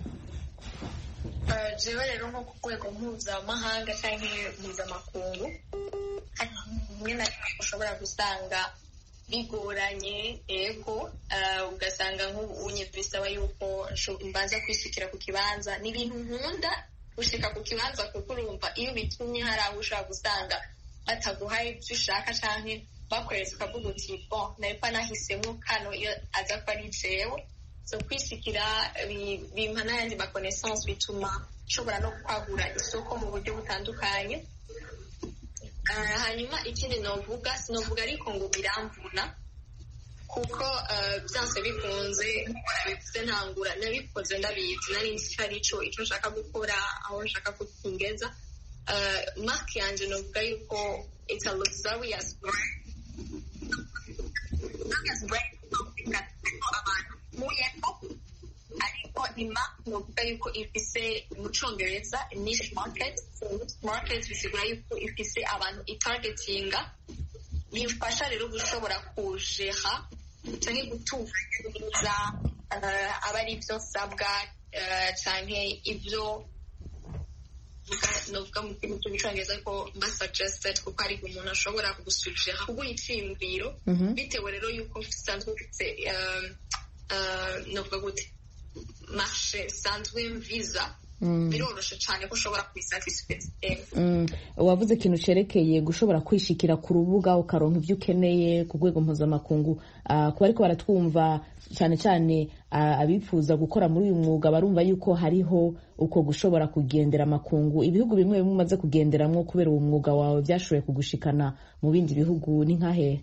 Jewe rero nko ku rwego mpuzamahanga cyangwa mpuzamakungu, rimwe na rimwe ushobora gusanga bigoranye, ego ugasanga nk'ubunye bisaba yuko mbanza kwisukira ku kibanza. Ni ibintu nkunda gushika ku kibanza kuko urumva iyo bitumye hari aho ushobora gusanga bataguhaye ibyo ushaka cyangwa bakweretse ukavuga uti bon naripa nahisemo kano iyo aza ko ari jewe. So kwisukira bimpa n'ayandi ma connaissance, bituma nshobora no kwagura isoko mu buryo butandukanye. Hanyuma ikindi novuga, sinovuga ariko ngo biramvuna kuko byanse bikunze bivuze ntangura nabikoze ndabizi, nari nzi icyo ari cyo icyo nshaka gukora, aho nshaka kukingeza. Mark yanje novuga yuko it's a luxurious brand. Luxurious brand abantu muyeko ariko ima novuga yuko ifise mu Congereza niche market. Market bisigura yuko ifise abantu itargetinga, bifasha rero gushobora kujeha cyangwa gutunganya aba ari ibyo nsabwa cyangwa ibyo novuga mu Congereza ko mba suggested, kuko ari umuntu ashobora kugusujeha kuguha icyiyumviro bitewe rero yuko usanzwe ufite novuga gute marché sanzwe visa. Biroroshe cyane ko ushobora kwisatisfiza. Wavuze ikintu cerekeye gushobora kwishikira ku rubuga ukaronka ibyo ukeneye ku rwego mpuzamakungu. Kuba ariko baratwumva cyane cyane abifuza gukora muri uyu mwuga barumva yuko hariho uko gushobora kugendera amakungu. Ibihugu bimwe bimwe umaze kugenderamwo kubera uwo mwuga wawe byashoboye kugushikana mu bindi bihugu ni nkahe?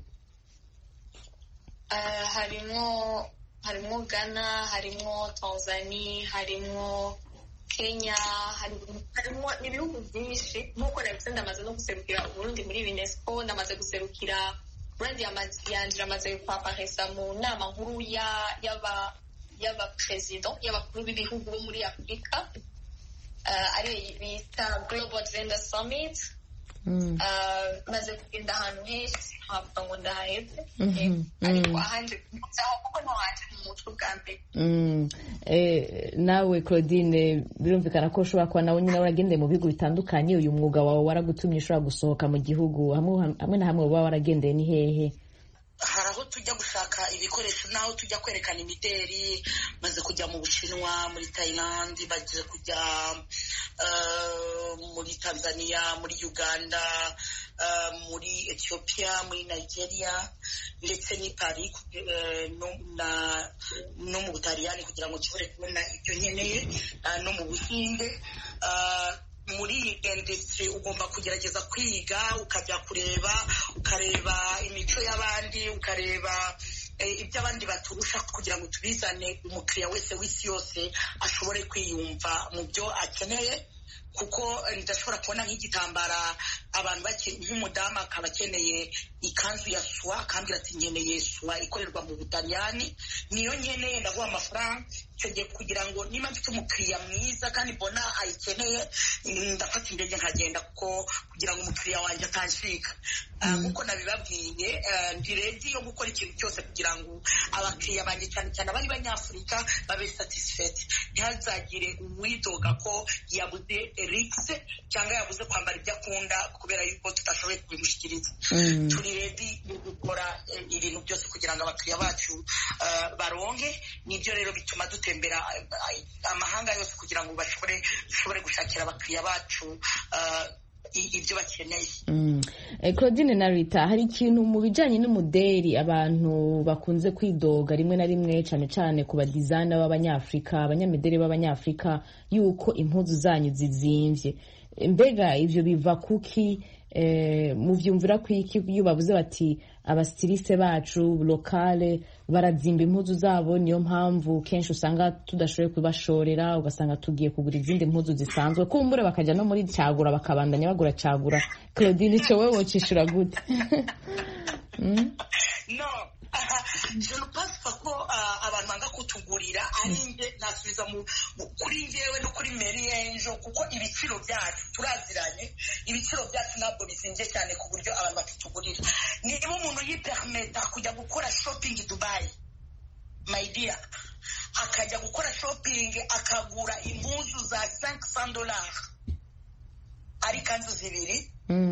Harimo harimo Ghana, harimo Tanzania, harimo Kenya, harimo ibihugu byinshi. Nk'uko nabivuze ndamaze no guserukira Burundi muri UNESCO, ndamaze guserukira brand yanje, amaze kwaparesa mu nama nkuru y'aba y'aba president y'abakuru b'ibihugu bo muri Afurika, ari bita Global Gender Summit. Maze kugenda ahantu henshi ntabwo ngo ndaheze, ariko ahanje kumutsaho kuko ntawanje mu mutwe bwa mbere. Nawe Claudine, birumvikana ko ushobora kuba nawe nyine waragendeye mu bihugu bitandukanye. Uyu mwuga wawe waragutumye ushobora gusohoka mu gihugu hamwe na hamwe uba waragendeye ni hehe? Hari aho tujya gushaka ibikoresho, n'aho tujya kwerekana imideri. Maze kujya mu Bushinwa, muri Thailand, bagiye kujya muri Tanzania, muri Uganda, muri Ethiopia, muri Nigeria, ndetse ni Paris no mu Butaliyani kugira ngo nshobore kubona ibyo nkeneye, no mu Buhinde. Muri industry ugomba kugerageza kwiga, ukajya kureba ukareba imico y'abandi, ukareba ibyo abandi baturusha kugira ngo tubizane umukiriya wese w'isi yose ashobore kwiyumva mu byo akeneye. Kuko ndashobora kubona nk'igitambara abantu bake nk'umudamu akaba akeneye ikanzu ya suwa akambwira ati nkeneye suwa ikorerwa mu Butaliyani niyo nkeneye ndaguha amafaranga icyo gihe kugira ngo niba mfite umukiriya mwiza kandi mbona ayikeneye ndafata indege nkagenda kuko kugira ngo umukiriya wanjye atanshika nk'uko nabibabwiye ndi ready yo gukora ikintu cyose kugira ngo abakiriya banjye cyane cyane abari banyafurika babe satisfied ntihazagire uwidoga ko yabuze rixe cyangwa yabuze kwambara ibyo akunda kubera yuko tudashoboye kubimushyikiriza turi ready gukora ibintu byose kugira ngo abakiriya bacu baronke nibyo rero bituma dutembera amahanga yose kugira ngo bashobore bashobore gushakira abakiriya bacu ibyo bakeneye. Claudine na Rita, hari ikintu mu bijyanye n'umuderi abantu bakunze kwidoga rimwe na rimwe cyane cyane ku badizayina b'abanyafurika abanyamideri b'abanyafurika yuko impuzu zanyu zizimvye, mbega ivyo biva kuki? Muvyumvira kwiki iyo bavuze bati abastiliste bacu lokale barazimba impuzu zabo niyo mpamvu kenshi usanga tudashoboye kubashorera ugasanga tugiye kugura izindi mpuzu zisanzwe kumbure bakajya no muri cagura bakabandanya bagura cagura? Claudine, ico wewe wocishura gute? No, je ne pense pas ko abantu banga kutugurira ari nge nasubiza kuri njyewe no kuri Mary Angel kuko ibiciro byacu turaziranye, ibiciro byacu ntabwo bizinze cyane ku buryo abantu batutugurira. Niba umuntu yipermeta kujya gukora shopping i Dubai, my dear, akajya gukora shopping akagura impuzu za cinq cents dollars ari kanzu zibiri,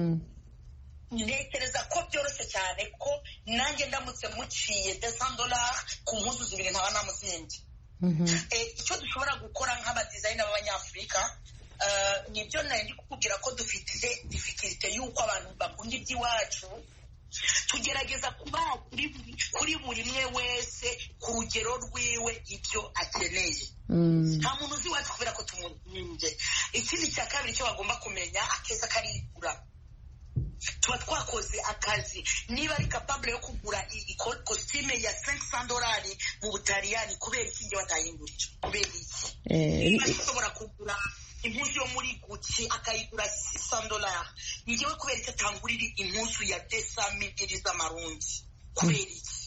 ntekereza ko byoroshye cyane ko nanjye ndamutse muciye deux cents dollars ku mpuzu zibiri ntaba namuzinze. Icyo dushobora gukora nk'abadizayina b'abanyafurika nibyo nari ndi kukubwira ko dufite difficulté y'uko abantu bakunda iby'iwacu, tugerageza kuba kuri buri mwe wese ku rugero rwiwe ibyo akeneye. Nta muntu uzi iwacu kubera ko tumuzinze. Ikindi cya kabiri cyo bagomba kumenya, akeza karigura. Tuba twakoze akazi, niba ari capable yo kugura costume ya cinq cents dollars mu Butaliyani kubera iki nge batayingurira, kubera iki? Niba ushobora kugura impuzu yo muri Gucci akayigura six cents dollars, ngewe kubera iki atangurira impuzu ya deux cents mille z'amarundi, kubera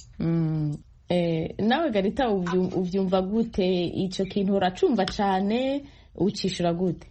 iki? Nawe Garita uvyumva gute ico kintu? Uracumva cane, ucishura gute?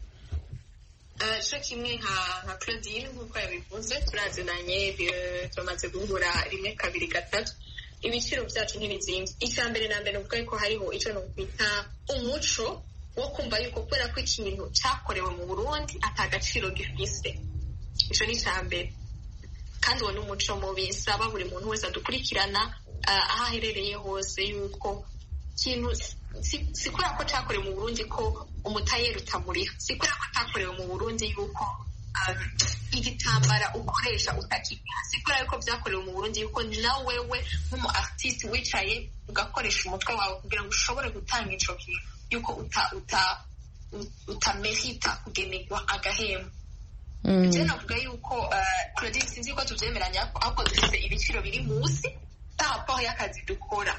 cyo kimwe nka Claudine nk'uko yabivuze, turazinanye, tumaze guhura rimwe kabiri gatatu, ibiciro byacu ntibizimvye. Icya mbere na mbere uvuga ko hariho icyo nokwita umuco wo kumva yuko kubera ko ikintu cyakorewe mu Burundi atagaciro gifise. Ico ni icya mbere, kandi uwo ni umuco mubi. Nsaba buri muntu wese adukurikirana aho aherereye hose yuko ikintu si kubera ko cyakorewe mu Burundi ko umutayeri utamuriha, si kubera ko cyakorewe mu Burundi yuko igitambara ukoresha utakiriha, si kubera ko byakorewe mu Burundi yuko nawe wewe nk'umu artiste wicaye ugakoresha umutwe wawe kugira ngo ushobore gutanga ico kintu, yuko uta uta utamerita kugenerwa agahembo. Je navuga yuko Claudine, sinzi ko tuvyemeranya ahubwo dufite ibiciro biri munsi rapport y'akazi dukora.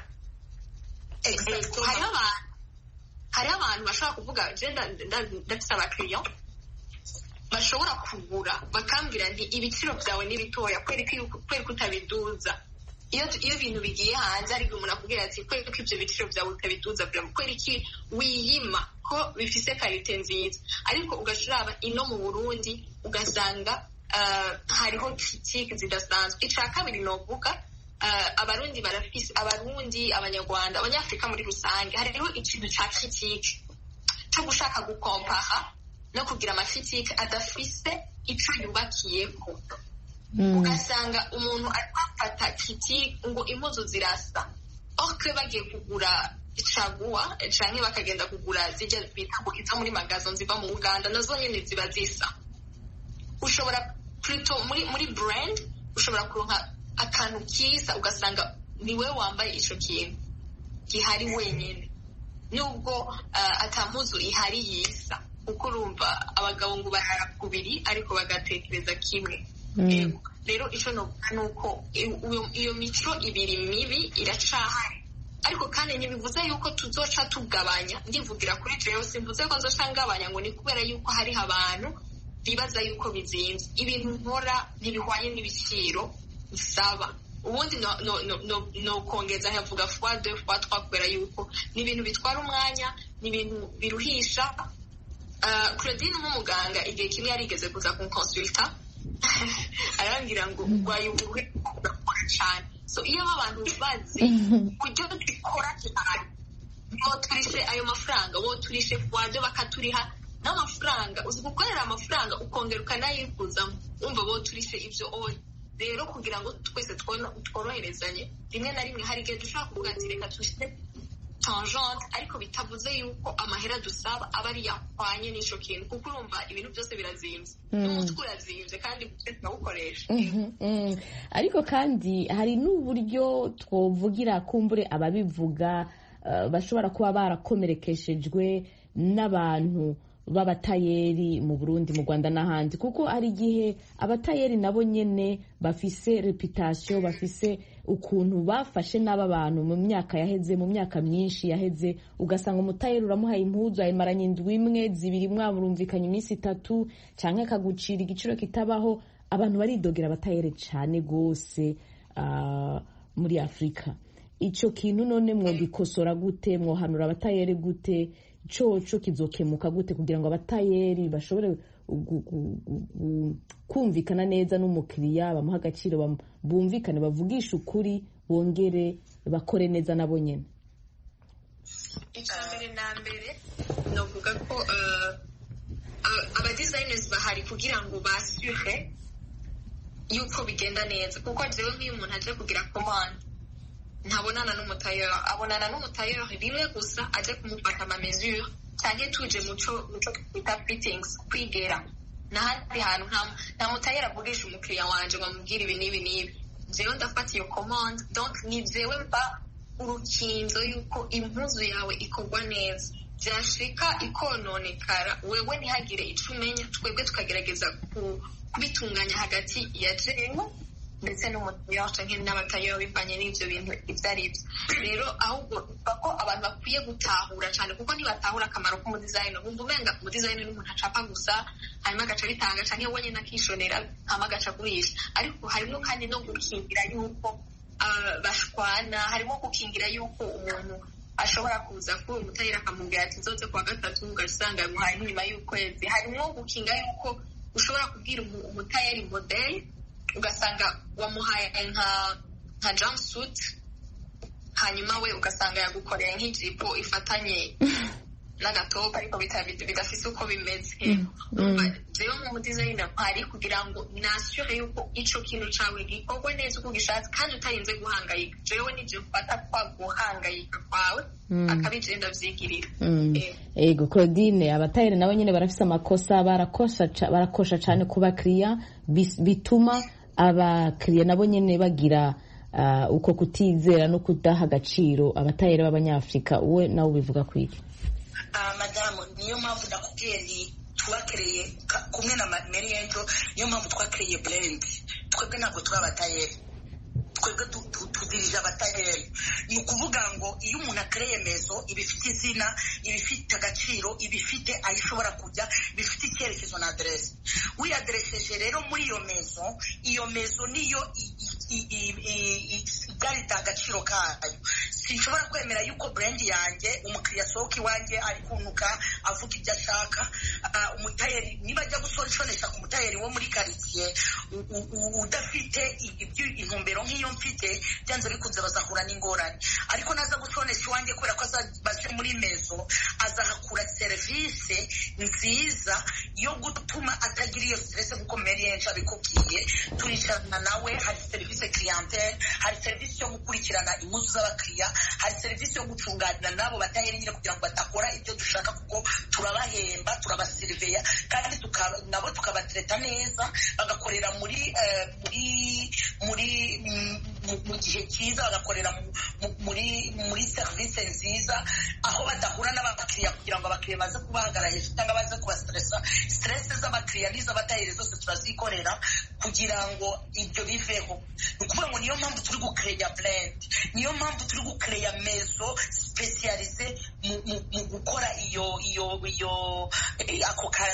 Hari abantu bashobora kuvuga, je ndafise abakiriya bashobora kugura bakambwira nti ibiciro byawe ni bitoya kubera ko utabiduza. Iyo iyo bintu bigiye hanze ariko umuntu akubwira ati kubera ko ibyo biciro byawe utabiduza, kubera iki wiyima ko bifise karite nziza, ariko ugashiraba ino mu Burundi ugasanga hariho critique zidasanzwe. Ica kabiri novuga, abarundi barafise, abarundi, abanyarwanda, abanyafrika muri rusange, hariho ikintu ca critique cyo gushaka gukompaha no kugira amacritique adafise ico yubakiyeko. Ugasanga umuntu afata critique ngo impuzu zirasa, or que bagiye kugura icaguwa canke bakagenda kugura zijya bita ngo iza muri magazo ziva mu Uganda, nazo nyene ziba zisa. Ushobora plutôt muri muri brand ushobora kuronka akantu kiza ugasanga niwe wambaye ico kintu gihari wenyene, nubwo atampuzu ihari yisa, kuko urumva abagabo ngo bahara kubiri ariko bagatekereza kimwe. Rero ico nuko iyo mico ibiri mibi iracahari, ariko kandi ntibivuze yuko tuzoca tugabanya. Ndivugira kuri jewe, simvuze ko nzoca ngabanya ngo ni kubera yuko hari abantu bibaza yuko bizimvye. Ibintu nkora ntibihwanye n'ibiciro bisaba. Ubundi no no no no kongeza havuga fois deux fois trois kubera yuko ni ibintu bitwara umwanya, ni ibintu biruhisha. Uh, Claudine nk'umuganga igihe kimwe yarigeze kuza kunkonsulta arangira ngo urwaye ubuhe ugakora cyane. So iyo abantu bazi kujya dukora cyane bo turishe ayo mafaranga, bo turishe kwaje bakaturiha n'amafaranga, uzi gukorera amafaranga ukongera ukanayikuzamo, umva bo turishe ibyo oyi. Rero kugira ngo twese tworoherezanye, rimwe na rimwe hari igihe dushaka kuvuga ati reka tushyize tangente, ariko bitavuze yuko amahera dusaba aba ari yahwanye n'icyo kintu, kuko urumva ibintu byose birazimvye, n'umutwe urazimvye kandi tunawukoresha. Ariko kandi hari n'uburyo twovugira kumbure ababivuga bashobora kuba barakomerekeshejwe n'abantu b'abatayeri mu Burundi, mu Rwanda n'ahandi, kuko hari igihe abatayeri nabo nyene bafise reputation, bafise ukuntu bafashe n'aba bantu mu myaka yaheze, mu myaka myinshi yaheze, ugasanga umutayeri uramuhaye impuzu ayimaranye indwi imwe zibiri, mwamurumvikanye iminsi itatu canke akagucira igiciro kitabaho. Abantu baridogera abatayeri cane gose uh, muri Afrika. Ico kintu none mwogikosora gute? Mwohanura abatayeri gute? Coco kizokemuka gute kugira ngo abatayeri bashobore kumvikana neza n'umukiriya, bamuha agaciro, bumvikane, bavugisha ukuri, bongere bakore neza nabo nyene? Icambere na mbere novuga ko aba designers bahari kugira ngo basure yuko bigenda neza, kuko jewe nk'iyo umuntu aje kugira commande ntabonana n'umutayeri, abonana n'umutayeri rimwe gusa aje kumufata ama mesure cyane tuje muco muco twita fittings, kwigera n'ahandi hantu nta mutayeri avugisha umukiriya wanje ngo amubwire ibi n'ibi n'ibi. Jewe ndafata iyo commande, donc ni jewe mba urukinzo yuko impuzu yawe ikorwa neza, byashika ikononekara wewe ntihagire ico umenya, twebwe tukagerageza kubitunganya hagati ya jewe ndetse n'umutayeri canke n'abatayeri bivanye n'ivyo bintu ivyo ari byo. Rero ahubwo bako abantu bakwiye gutahura cyane, kuko nibatahura akamaro k'umudesign, bumva umenga umudesign n'umuntu acapa gusa hanyuma agaca bitanga canke we nyene akishonera hama agaca gurisha, ariko harimo kandi no gukingira yuko bashwana, harimo gukingira yuko umuntu ashobora kuza kuri umutayeri akamubwira ati nzoze kuwa gatatu ugasanga yamuhaye nyuma y'ukwezi. Harimo gukinga yuko ushobora kubwira umutayeri model ugasanga wamuhaye nka nka jumpsuit hanyuma we ugasanga yagukoreye nk'ijipo ifatanye n'agatopa ariko bidafise uko bimeze. Jewe mu designer mpari kugira ngo nasure yuko ico kintu cawe gikorwa neza uko gishatse kandi utarinze guhangayika. Jewe nije mfata kwa guhangayika kwawe akabigenda vyigirira. Ego Claudine, abatayeri nabo nyene barafise amakosa, barakosha barakosha cyane ku bakiriya, bituma abakiriya nabo nyene bagira uh, uko kutizera no kudaha agaciro abatayeri b'abanyafrika. Uwe nawe ubivuga kwiki? Uh, madamu, niyo mpamvu nakubwiye ni twakereye kumwe na Mary Angel, niyo mpamvu twakereye blend. Twebwe ntabwo turi abatayeri, twebwe tudirije abatayeri. Ni ukuvuga ngo iyo umuntu akereye mezo ibifite izina, ibifite agaciro, ibifite aho ishobora kujya, bifite icyerekezo na adresse. Wiadresseje rero muri iyo mezo, iyo mezo niyo igarita agaciro kayo. Sinshobora kwemera yuko brand yanjye umukiriya sohoka iwanjye ari kunuka avuga ibyo ashaka. Umutayeri niba ajya gusoresha ku mutayeri wo muri quartier udafite intumbero nk'iyo mfite, byanze bikunze bazahura n'ingorane. Ariko naza gusonesha iwanjye kubera ko baje muri mezo, azahakura service nziza yo gutuma atagira iyo stress, kuko Mary Angel abikubwiye. Turishana nawe, hari service clientele, hari service yo gukurikirana impuzu z'abakiriya, hari service yo gucunganira nabo batayeri nyine kugira ngo batakora ibyo dushaka, kuko turabahemba, turabasiriveya kandi nabo tukabatreta neza, bagakorera muri muri muri mu gihe cyiza, bagakorera muri muri service nziza, aho badahura n'abakiriya kugira ngo abakiriya baze kubahagarara hejuru cyangwa baze kubastressa. Stress z'abakiriya n'iz'abatayeri zose turazikorera kugira ngo ibyo biveho. Ni ukuvuga ngo niyo mpamvu turi gukereya blend, niyo mpamvu turi gukereya mezo specialize mu gukora iyo iyo iyo ako kazi.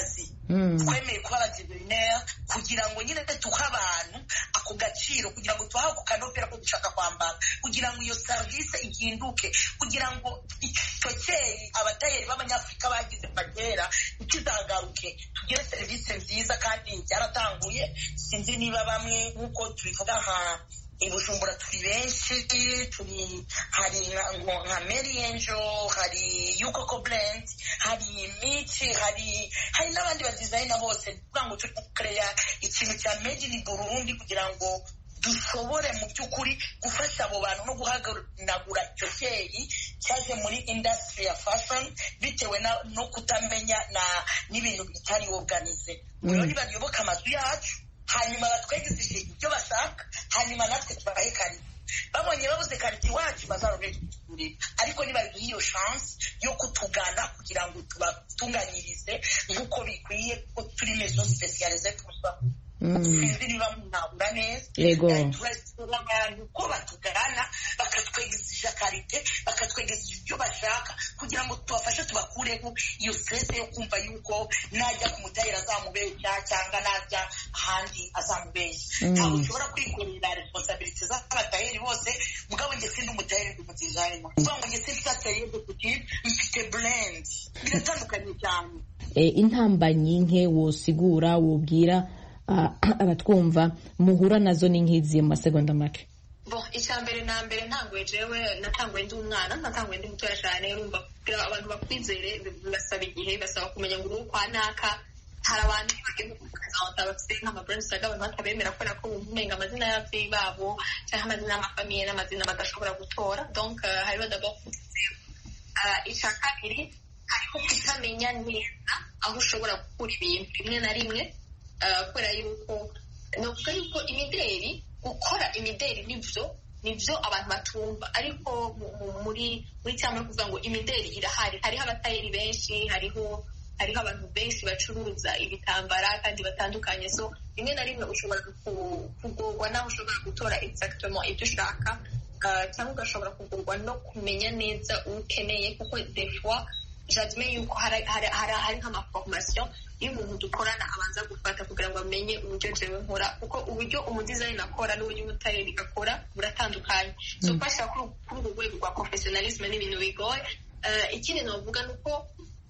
twemeye kuba abadizayineri kugira ngo nyine duhe abantu ako gaciro, kugira ngo tuhahe ako kanopera ko dushaka kwambara, kugira ngo iyo serivisi ihinduke, kugira ngo icyo cyeyi abatayeri b'abanyafurika bagize kera ikizagaruke, tugire serivisi nziza. Kandi byaratanguye, sinzi niba bamwe nk'uko tubivuga nka i Bujumbura turi benshi, turi hari nka Mary Angel, hari Yukoko Blend, hari Michi, hari hari n'abandi badizayina bose, kugira ngo turi gukoreya ikintu cya made in Burundi kugira ngo dushobore mu by'ukuri gufasha abo bantu no guhagaragura icyo cyeyi cyaje muri industry ya fashion bitewe no kutamenya n'ibintu bitari organize. Rero nibayoboka amazu yacu, hanyuma batwegesije ibyo bashaka, hanyuma natwe tubahe karite. Babonye babuze karite iwacu bazarobera kutugurira, ariko nibaduha iyo chance yo kutugana kugira ngo tubatunganyirize nk'uko bikwiye, ko turi maison spécialisée pour ça. Sinzi niba munabura neza, turasura abantu ko batugana bakatwegesija karite, bakatwegesija ibyo bashaka kugira ngo tubafashe tubakureho iyo stress yo kumva yuko najya ku mutayeri azamubeshya cyangwa najya ahandi azamubeshya. Ntabwo ushobora kwikorera responsabilité z'abatayeri bose, mugabo njye sindi umutayeri ndi umudizayina, kuvuga ngo njye sindi atayeri de mfite blend, biratandukanye cyane. Intambanyi nke wosigura wobwira abatwumva muhura nazo ni nk'izi mu masegonda make? Bon, icyambere na mbere ntangwe jewe natangwe ndi umwana, natangwe ndi mutoya cyane, urumva kugira abantu bakwizere basaba igihe, basaba kumenya ngo uko anaka. Hari abantu bagenda kukaza bafite nk'ama brands abantu batabemera kubera ko umenga amazina y'ababyeyi babo cyangwa amazina y'amafamiye n'amazina badashobora gutora. Donc hariho d'abord icya kabiri hariho kutamenya neza aho ushobora gukura ibintu rimwe na rimwe, kubera yuko nuvuga yuko imideri, gukora imideri nibyo nibyo abantu batumva, ariko muri muri cyangwa kuvuga ngo imideri irahari, hariho abatayeri benshi, hariho hariho abantu benshi bacuruza ibitambara kandi batandukanye. So rimwe na rimwe ushobora kugurwa naho ushobora gutora exactement ibyo ushaka, cyangwa ugashobora kugurwa no kumenya neza ukeneye, kuko des fois j'admets yuko hari hari nk'amaformation iyo umuntu dukorana abanza gufata kugira ngo amenye uburyo jewe nkora, kuko uburyo umudizayina akora n'uburyo umutayeri akora buratandukanye. So kwasha kuri urwo rwego rwa professionalisme n'ibintu bigoye. Ikindi novuga nuko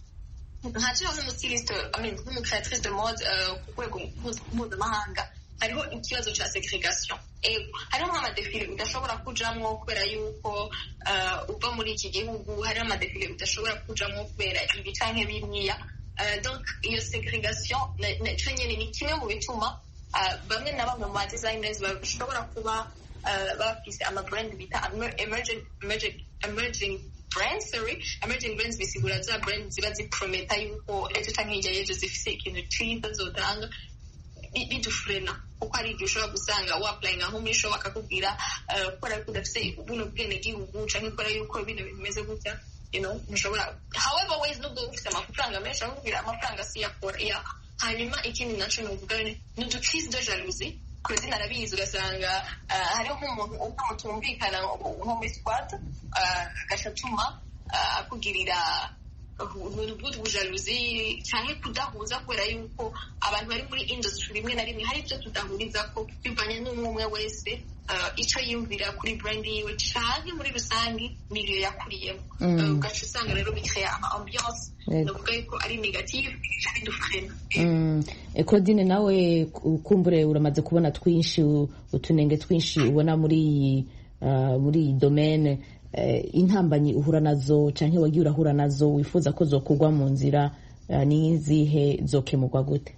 nkakira nk'umutiliste, I mean nk'umucreatrice de mode ku rwego mpuzamahanga, hariho ikibazo cya segregation. Hariho nk'amadefile udashobora kujamwo kubera yuko uva muri iki gihugu, hariho amadefile udashobora kujamwo kubera ibi canke biriya. Donc iyo segregation naco nyene ni kimwe mu bituma bamwe na bamwe mu ba designers bashobora kuba bafise ama brand bita emerging emerging emerging brands, sorry emerging brands bisigura za brands ziba ziprometa yuko ejo canke hirya y'ejo zifise ikintu ciza zotanga, bidufrena kuko ari ibyo ushobora gusanga wapplyinga nko muri show bakakubwira kubera ko udafise ubuno bwenegihugu canke kubera yuko bino bintu bimeze gutya, you know, mushobora however ways nubwo ufite amafaranga menshi akubwira amafaranga si yakora ya. Hanyuma ikindi naco novuga ni udukrise de jalousie, kuko narabizi ugasanga hariho nk'umuntu ubwo mutumvikana nko muri squad agashatuma akugirira ubuntu bw'ubujalousie cyane kudahuza, kubera yuko abantu bari muri industry rimwe na rimwe hari ibyo tudahuriza ko bivanye n'umwe wese icyo yumvira kuri brand yiwe cyane muri rusange n'ibyo yakuriyemo. Ugaca usanga rero bikrea ama ambiance novuga yuko ari negative bidufrena. Claudine, nawe ukumbure uramaze kubona twinshi utunenge twinshi ubona muri muri iyi domaine, intambanyi uhura nazo canke wagiye urahura nazo wifuza ko zokugwa mu nzira nizihe, zokemurwa gute?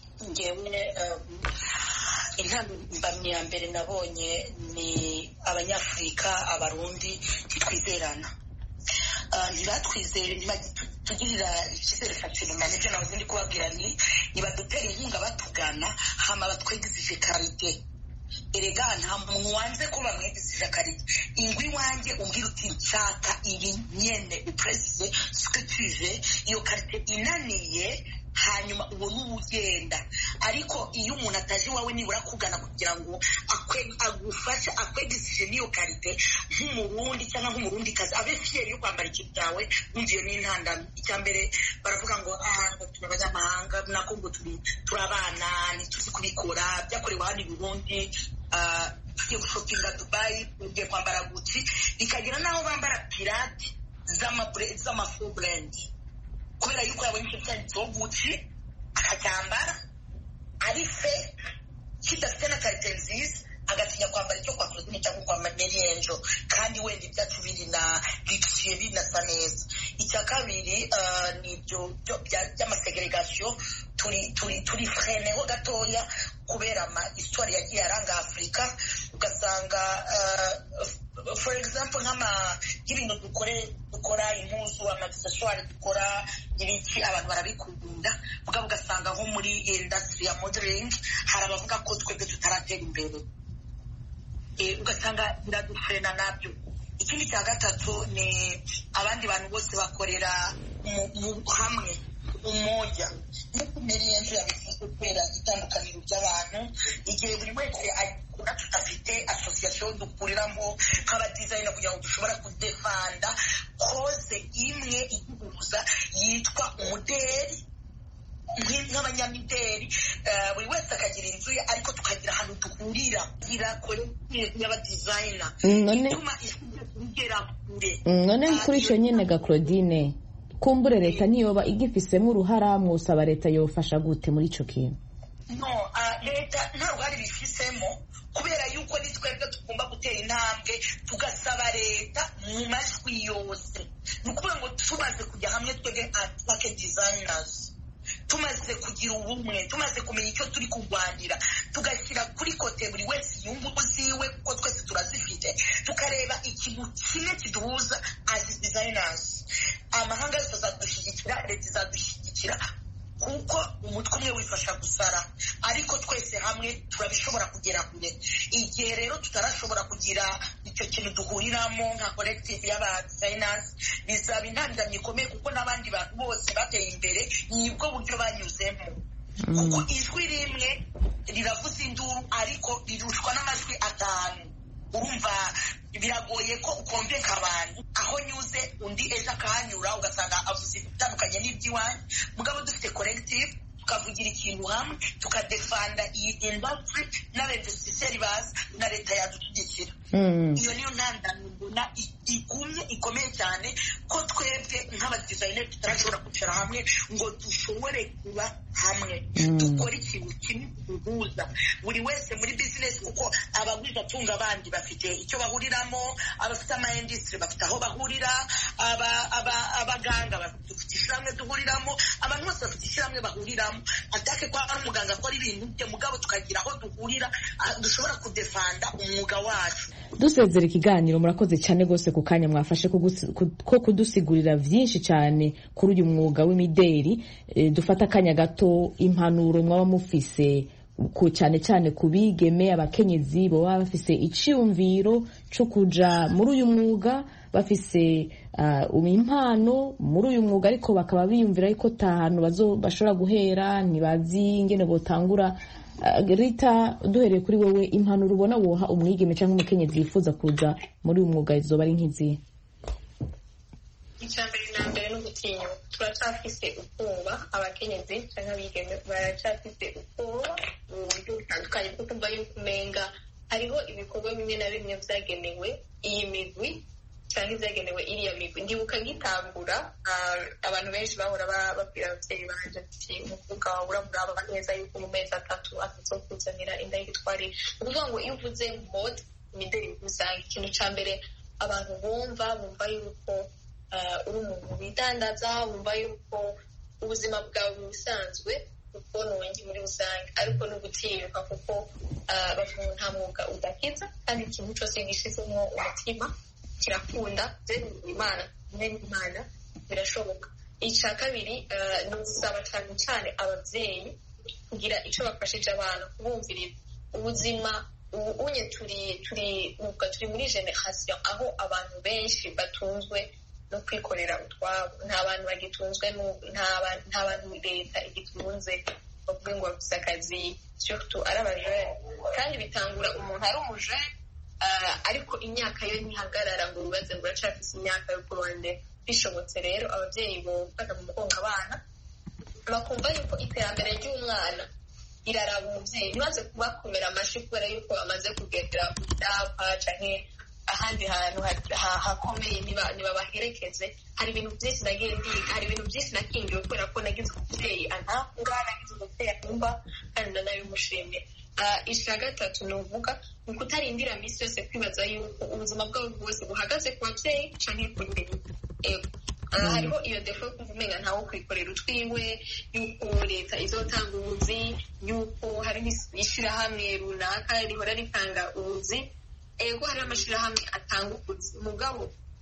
Ngewe intambamyi ya mbere nabonye ni abanyafurika, abarundi ntitwizerana, ntibatwizere, ntibagirira icyizere facilement. Nibyo nahoze ndi kubabwira ni nibadutera inkunga batugana, hama batwegesije karite. Erega nta muntu wanze ko bamwegesije karite, ingwi wanjye umbwira uti nshaka ibi nyene upresize ce que tu veux, iyo karite inaniye hanyuma ubona ubugenda. Ariko iyo umuntu ataje iwawe nibura kugana kugira ngo agufashe akwegishije n'iyo karite nk'umurundi cyangwa nk'umurundi kazi abe fier yo kwambara ikintu cyawe, wumviye n'intandamyi. Icya mbere baravuga ngo aha ngo turi abanyamahanga, nako ngo turi turabana ntituzi kubikora, byakorewe hano i Burundi, tugiye gushopinga Dubai, tugiye kwambara Gucci, bikagira naho bambara pirate z'amafu brand kubera yuko yabonye icyo cyanditseho Gucci akacyambara ari fe kidafite na karite nziza, agatinya kwambara icyo kwa Claudine cyangwa kwa Mary Angel, kandi wenda ibyacu biri na Gucci binasa neza. Icya kabiri ni ibyo by'amasegregation turi turi turi freneho gatoya kubera ama histoire yagiye aranga Afrika, ugasanga for example nk'ama y'ibintu dukore dukora impuzu, amaccessoires dukora ibiki, abantu barabikunda, mugabo ugasanga nko muri industry ya modeling hari abavuga ko twebwe tutaratera imbere, ugasanga biradufrena nabyo. Ikindi cya gatatu ni abandi bantu bose bakorera mu hamwe umoja, nuko Mary Angel yabivuze kubera itandukaniro ry'abantu, igihe buri wese akunda tutafite association dukuriramo nk'aba designer kugira ngo dushobora kudefanda cause imwe ihuza yitwa umuderi nk'abanyamideri, buri wese akagira inzu ye ariko tukagira ahantu duhurira gira collective y'aba designer ituma igera kure. None kuri icyo nyine ga Claudine, kumbure leta niyoba igifisemo uruhara, mwusaba leta yofasha gute muri ico kintu? No, leta nta ruhare bifisemo kubera yuko ni twebwe tugomba gutera intambwe tugasaba leta mu majwi yose. Ni ukuvuga ngo tumaze kujya hamwe twebwe ake designers, tumaze kugira ubumwe, tumaze kumenya icyo turi kurwanira, tugashyira kuri kote buri wese yumva uziwe kuko twese turazifite, tukareba ikintu kimwe kiduhuza as designers. Amahanga yose azadushyigikira, leta izadushyigikira kuko umutwe umwe wifasha gusara, ariko twese hamwe turabishobora kugera kure. Igihe rero tutarashobora kugira icyo kintu duhuriramo nka collective y'aba designers, bizaba intandamyi ikomeye kuko n'abandi bantu bose bateye imbere nibwo buryo banyuzemo, kuko ijwi rimwe riravuza induru ariko rirushwa n'amajwi atanu. Urumva biragoye ko ukonvenka abantu, aho nyuze undi ejo akahanyura ugasanga avuze ibitandukanye n'iby'iwanyu, mugabo dufite collective tukavugira ikintu hamwe tukadefanda iyi industry n'abenvestiseri bazi na leta yadushyigikira. Iyo niyo ntandamyi mbona igumye ikomeye cyane ko twebwe nk'abadizayineri tutarashobora kwicara hamwe ngo dushobore kuba hamwe dukora ikintu kimwe duhuza buri wese muri business, kuko abagwiza atunga abandi bafite icyo bahuriramo, abafite ama industry bafite aho bahurira, abaganga bafite ishyirahamwe duhuriramo, abantu bose bafite ishyirahamwe bahuriramo. Atake kwa ari umuganga akora ibintu bye, mugabo tukagira aho duhurira dushobora kudefanda umwuga wacu. Dusezera ikiganiro, murakoze cyane gose ku kanya mwafashe ko kudusigurira byinshi cyane kuri uyu mwuga w'imideri. E, dufata akanya gato, impanuro mwaba mufise ku cyane cyane kubigeme abakenyezi bo bafise iciyumviro cyo kuja muri uyu mwuga, bafise uh, impano muri uyu mwuga ariko bakaba biyumvira yuko tahano bazo bashobora guhera, ntibazi ingene botangura. Uh, Rita, duhereye kuri wewe, impano rubona woha umwigeme cyangwa umukenyezi yifuza kuza muri uyu mwuga izoba ari nk'izi? Icyambere na mbere no gutinya, turacyafise ubwoba, abakenyezi cyangwa abigeme baracyafise ubwoba mu buryo butandukanye bwo kumva yuko umenga hariho ibikorwa bimwe na bimwe byagenewe iyi migwi cyangwa ibyagenewe iriya migwi. Ndibuka ngitangura abantu benshi bahora babwira ababyeyi banje ati umukobwa wawe urabura neza yuko mu mezi atatu azokuzanira inda y'igitwari. Ni ukuvuga ngo iyo uvuze mode imideri usanga ikintu cya mbere abantu bumva bumva yuko uri umuntu widandaza, wumva yuko ubuzima bwawe busanzwe kuko n'ubundi muri rusange, ariko no gutinyuka kuko bavuga nta mwuga udakiza kandi ikintu cyose gishizemo umutima kirakunda. Then Imana n'Imana birashoboka. Icya kabiri ni usaba cyane cyane ababyeyi kugira icyo bafashije abantu, kubumvirira ubuzima. Unye turi turi turi muri generation aho abantu benshi batunzwe no kwikorera utwabo. Nta bantu bagitunzwe nta bantu leta igitunze bavuga ngo bafise akazi surtout ari abajene, kandi bitangura umuntu ari umujene ariko imyaka yo ntihagarara ngo ubaze ngo uracafise imyaka yo kurondera. Bishobotse rero ababyeyi bofata mu mugongo abana bakumva yuko iterambere ry'umwana iraraba umubyeyi, ntibaze kubakomera amashi kubera yuko amaze kugendera ku cyapa canke ahandi hantu hakomeye ntibabaherekeze. Hari ibintu byinshi nagiye ndiga, hari ibintu byinshi nakingiwe kubera ko nagize umubyeyi antakura, nagize umubyeyi akumva kandi ndanabimushimye. Icya gatatu ni uvuga ni ukutarindira minsi yose kwibaza yuko ubuzima bwawe bwose buhagaze ku babyeyi canke ku nyina. Hariho iyo defo yo kumva umenga ntawe kwikorera utwiwe, yuko leta izotanga ubuzi, yuko hari ishirahamwe runaka rihora ritanga ubuzi. Ego hari amashirahamwe atanga ubuzi, mugabo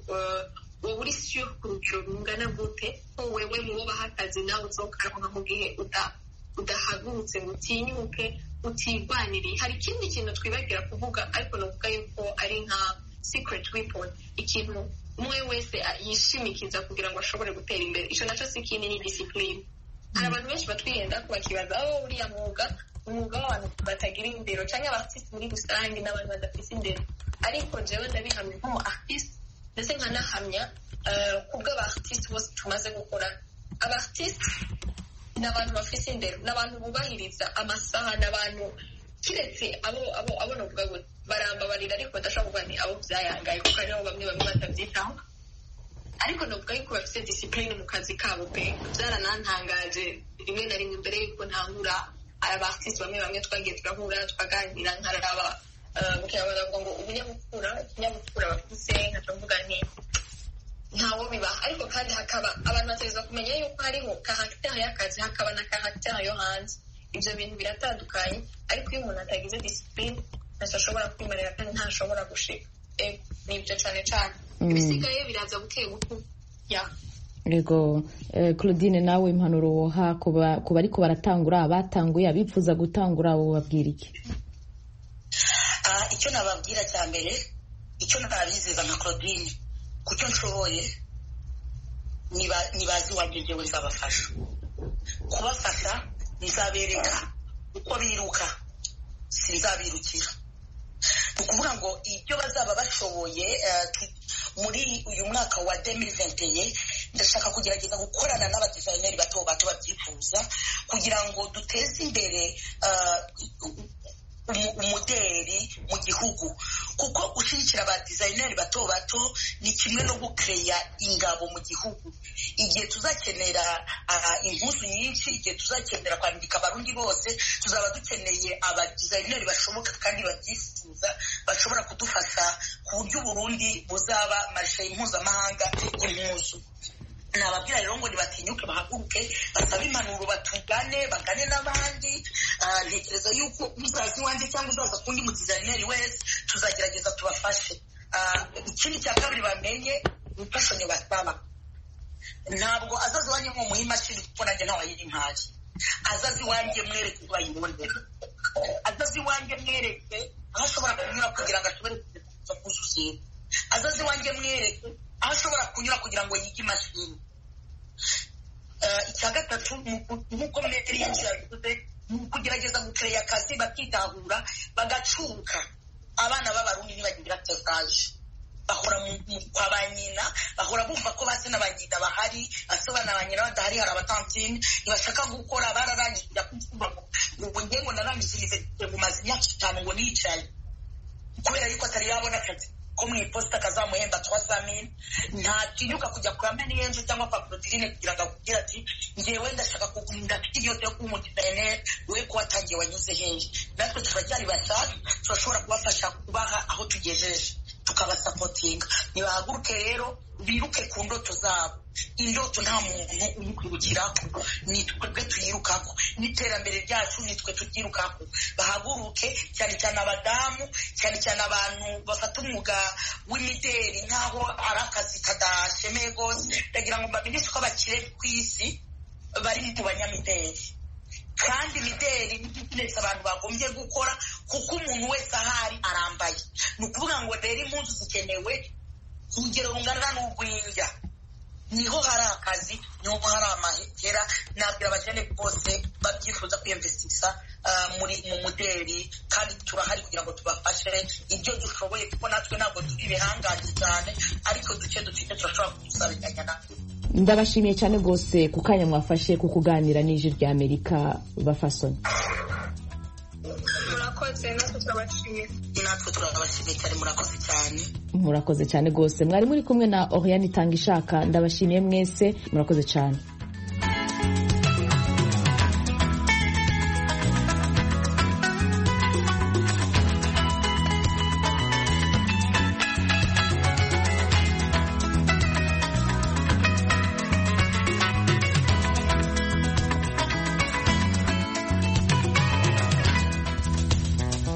wowe uri sure ku rugero rungana gute ko wewe mubo baha akazi nawe uzokaronka mu gihe udahagurutse ngo utinyuke utigwaniriye. Hari ikindi kintu twibagira kuvuga ariko novuga yuko ari nka secret weapon, ikintu umwe wese yishimikiza kugira ngo ashobore gutera imbere. Ico naco si ikindi ni discipline. Hari abantu benshi batwihenda kubakibaza aho uriya mwuga umwuga w'abantu batagira indero canke abartiste muri rusange n'abantu badafise indero, ariko jewe ndabihamya nk'umu artiste ndetse nkanahamya kubwo abartiste bose tumaze gukora. Abartiste ni abantu bafise indero, n'abantu bubahiriza amasaha, n'abantu kiretse abo abo abo novuga ngo barambabarira ariko badashobora kuvuga ni abo vyayangaye kuko hariho bamwe bamwe batavyitaho, ariko novuga yuko bafise discipline mu kazi kabo pe. Vyaranantangaje rimwe na rimwe mbere yuko ntangura abartiste bamwe bamwe twagiye turahura tukaganira nkaraba mukiyabaga ngo ubunyabupfura ikinyabupfura bafise nkavuga nti ntawo biba, ariko kandi hakaba abantu bategerezwa kumenya yuko hariho caractère y'akazi hakaba na caractère yo hanze. Ibyo bintu biratandukanye, ariko iyo umuntu atagize discipline ntashobora kwimarira kandi ntashobora gushika. Nibyo cane cane ibisigaye biraza buke buke. ya Ego Claudine, nawe impanuro woha kuba ariko baratangura, abatanguye, abifuza gutangura, abo babwira iki? Icyo nababwira cya mbere, icyo nabizeza nka Claudine, kucyo nshoboye nibazi wagejewe nzabafasha. Kubafasha nzabereka uko biruka, sinzabirukira. Ni ukuvuga ngo ibyo bazaba bashoboye muri uyu mwaka wa deux mille vingt et un ndashaka kugerageza gukorana n'abadizayineri bato bato babyifuza kugira ngo duteze imbere umuderi mu gihugu, kuko ushyigikira abadizayineri bato bato ni kimwe no gukeya ingabo mu gihugu. Igihe tuzakenera impuzu nyinshi, igihe tuzakenera kwandika abarundi bose, tuzaba dukeneye abadizayineri bashoboka kandi babyifuza bashobora kudufasha ku buryo Burundi buzaba marishe mpuzamahanga y'impuzu. Nababwira rero ngo ntibatinyuke, bahaguruke, basabe impanuro, batugane, bagane n'abandi. Ntekereza yuko uzaza iwanjye cyangwa uzaza kundi mudizayineri wese tuzagerageza tubafashe. Ikindi cya kabiri bamenye imfashanyo basaba. Ntabwo azaza iwanjye nko muha imashini kuko nanjye ntawayiri mpaye. Azaza iwanjye mwereke uko bayibonera. Azaza iwanjye mwereke aho ashobora kunyura kugira ngo ashobore kuza kuzuza. Azaza iwanjye mwereke aho ashobora kunyura kugira ngo yige imashini. Icya gatatu nk'uko metero yinshi yabivuze ni ukugerageza gukereya akazi bakitahura bagacuka. Abana b'abarundi ntibagira tesaje, bahora kwa ba nyina, bahora bumva ko base na ba nyina bahari, asobana ba nyina badahari, hari abatantine ntibashaka gukora, bararangije kujya kuvuga ngo nge ngo narangije ngo maze imyaka itanu ngo nicaye kubera yuko atari yabona akazi ko mu iposita kazamuhemba trois cent mille. Ntatinyuka kujya kuri amenyenje cyangwa kwa proteine kugira ngo akubwire ati ngewe ndashaka kugurinda afite inyota yo kuba umudizayineri, we ko watangiye wanyuze hehe. Natwe turacyari bashaka, turashobora kubafasha kubaha aho tugejeje, tukabasapotinga. Nibahaguruke rero biruke ku ndoto zabo. Indoto nta muntu uyikwibukirako, ni twebwe tuyirukako. N'iterambere ryacu ni twe turyirukako. Bahaguruke, cyane cyane abadamu, cyane cyane abantu bafata umwuga w'imideri nk'aho ari akazi kadashemeye rwose. Ndagira ngo mbamenye ko abakire ku isi bari mu banyamideri, kandi imideri ni business abantu bagombye gukora kuko umuntu wese ahari arambaye. Ni ukuvuga ngo rero impunzu zikenewe urugero rungana n'urwinja. niho hari akazi, niho hari amahera. Nabwira abajene bose babyifuza kwiyemvestisa muri mu muderi, kandi turahari kugira ngo tubafashe ibyo dushoboye, kuko natwe ntabwo turi ibihangange cyane, ariko duke dufite turashobora kudusabikanya natwe. Ndabashimiye cyane rwose ku kanya mwafashe ku kuganira n'Ijwi rya Amerika bafasoni. Murakoze, natwe turabashimiye. Natwe turabashimiye cyane, murakoze cyane. Murakoze cyane rwose. Mwari muri kumwe na Oriane Itangishaka. Ndabashimiye mwese, murakoze cyane.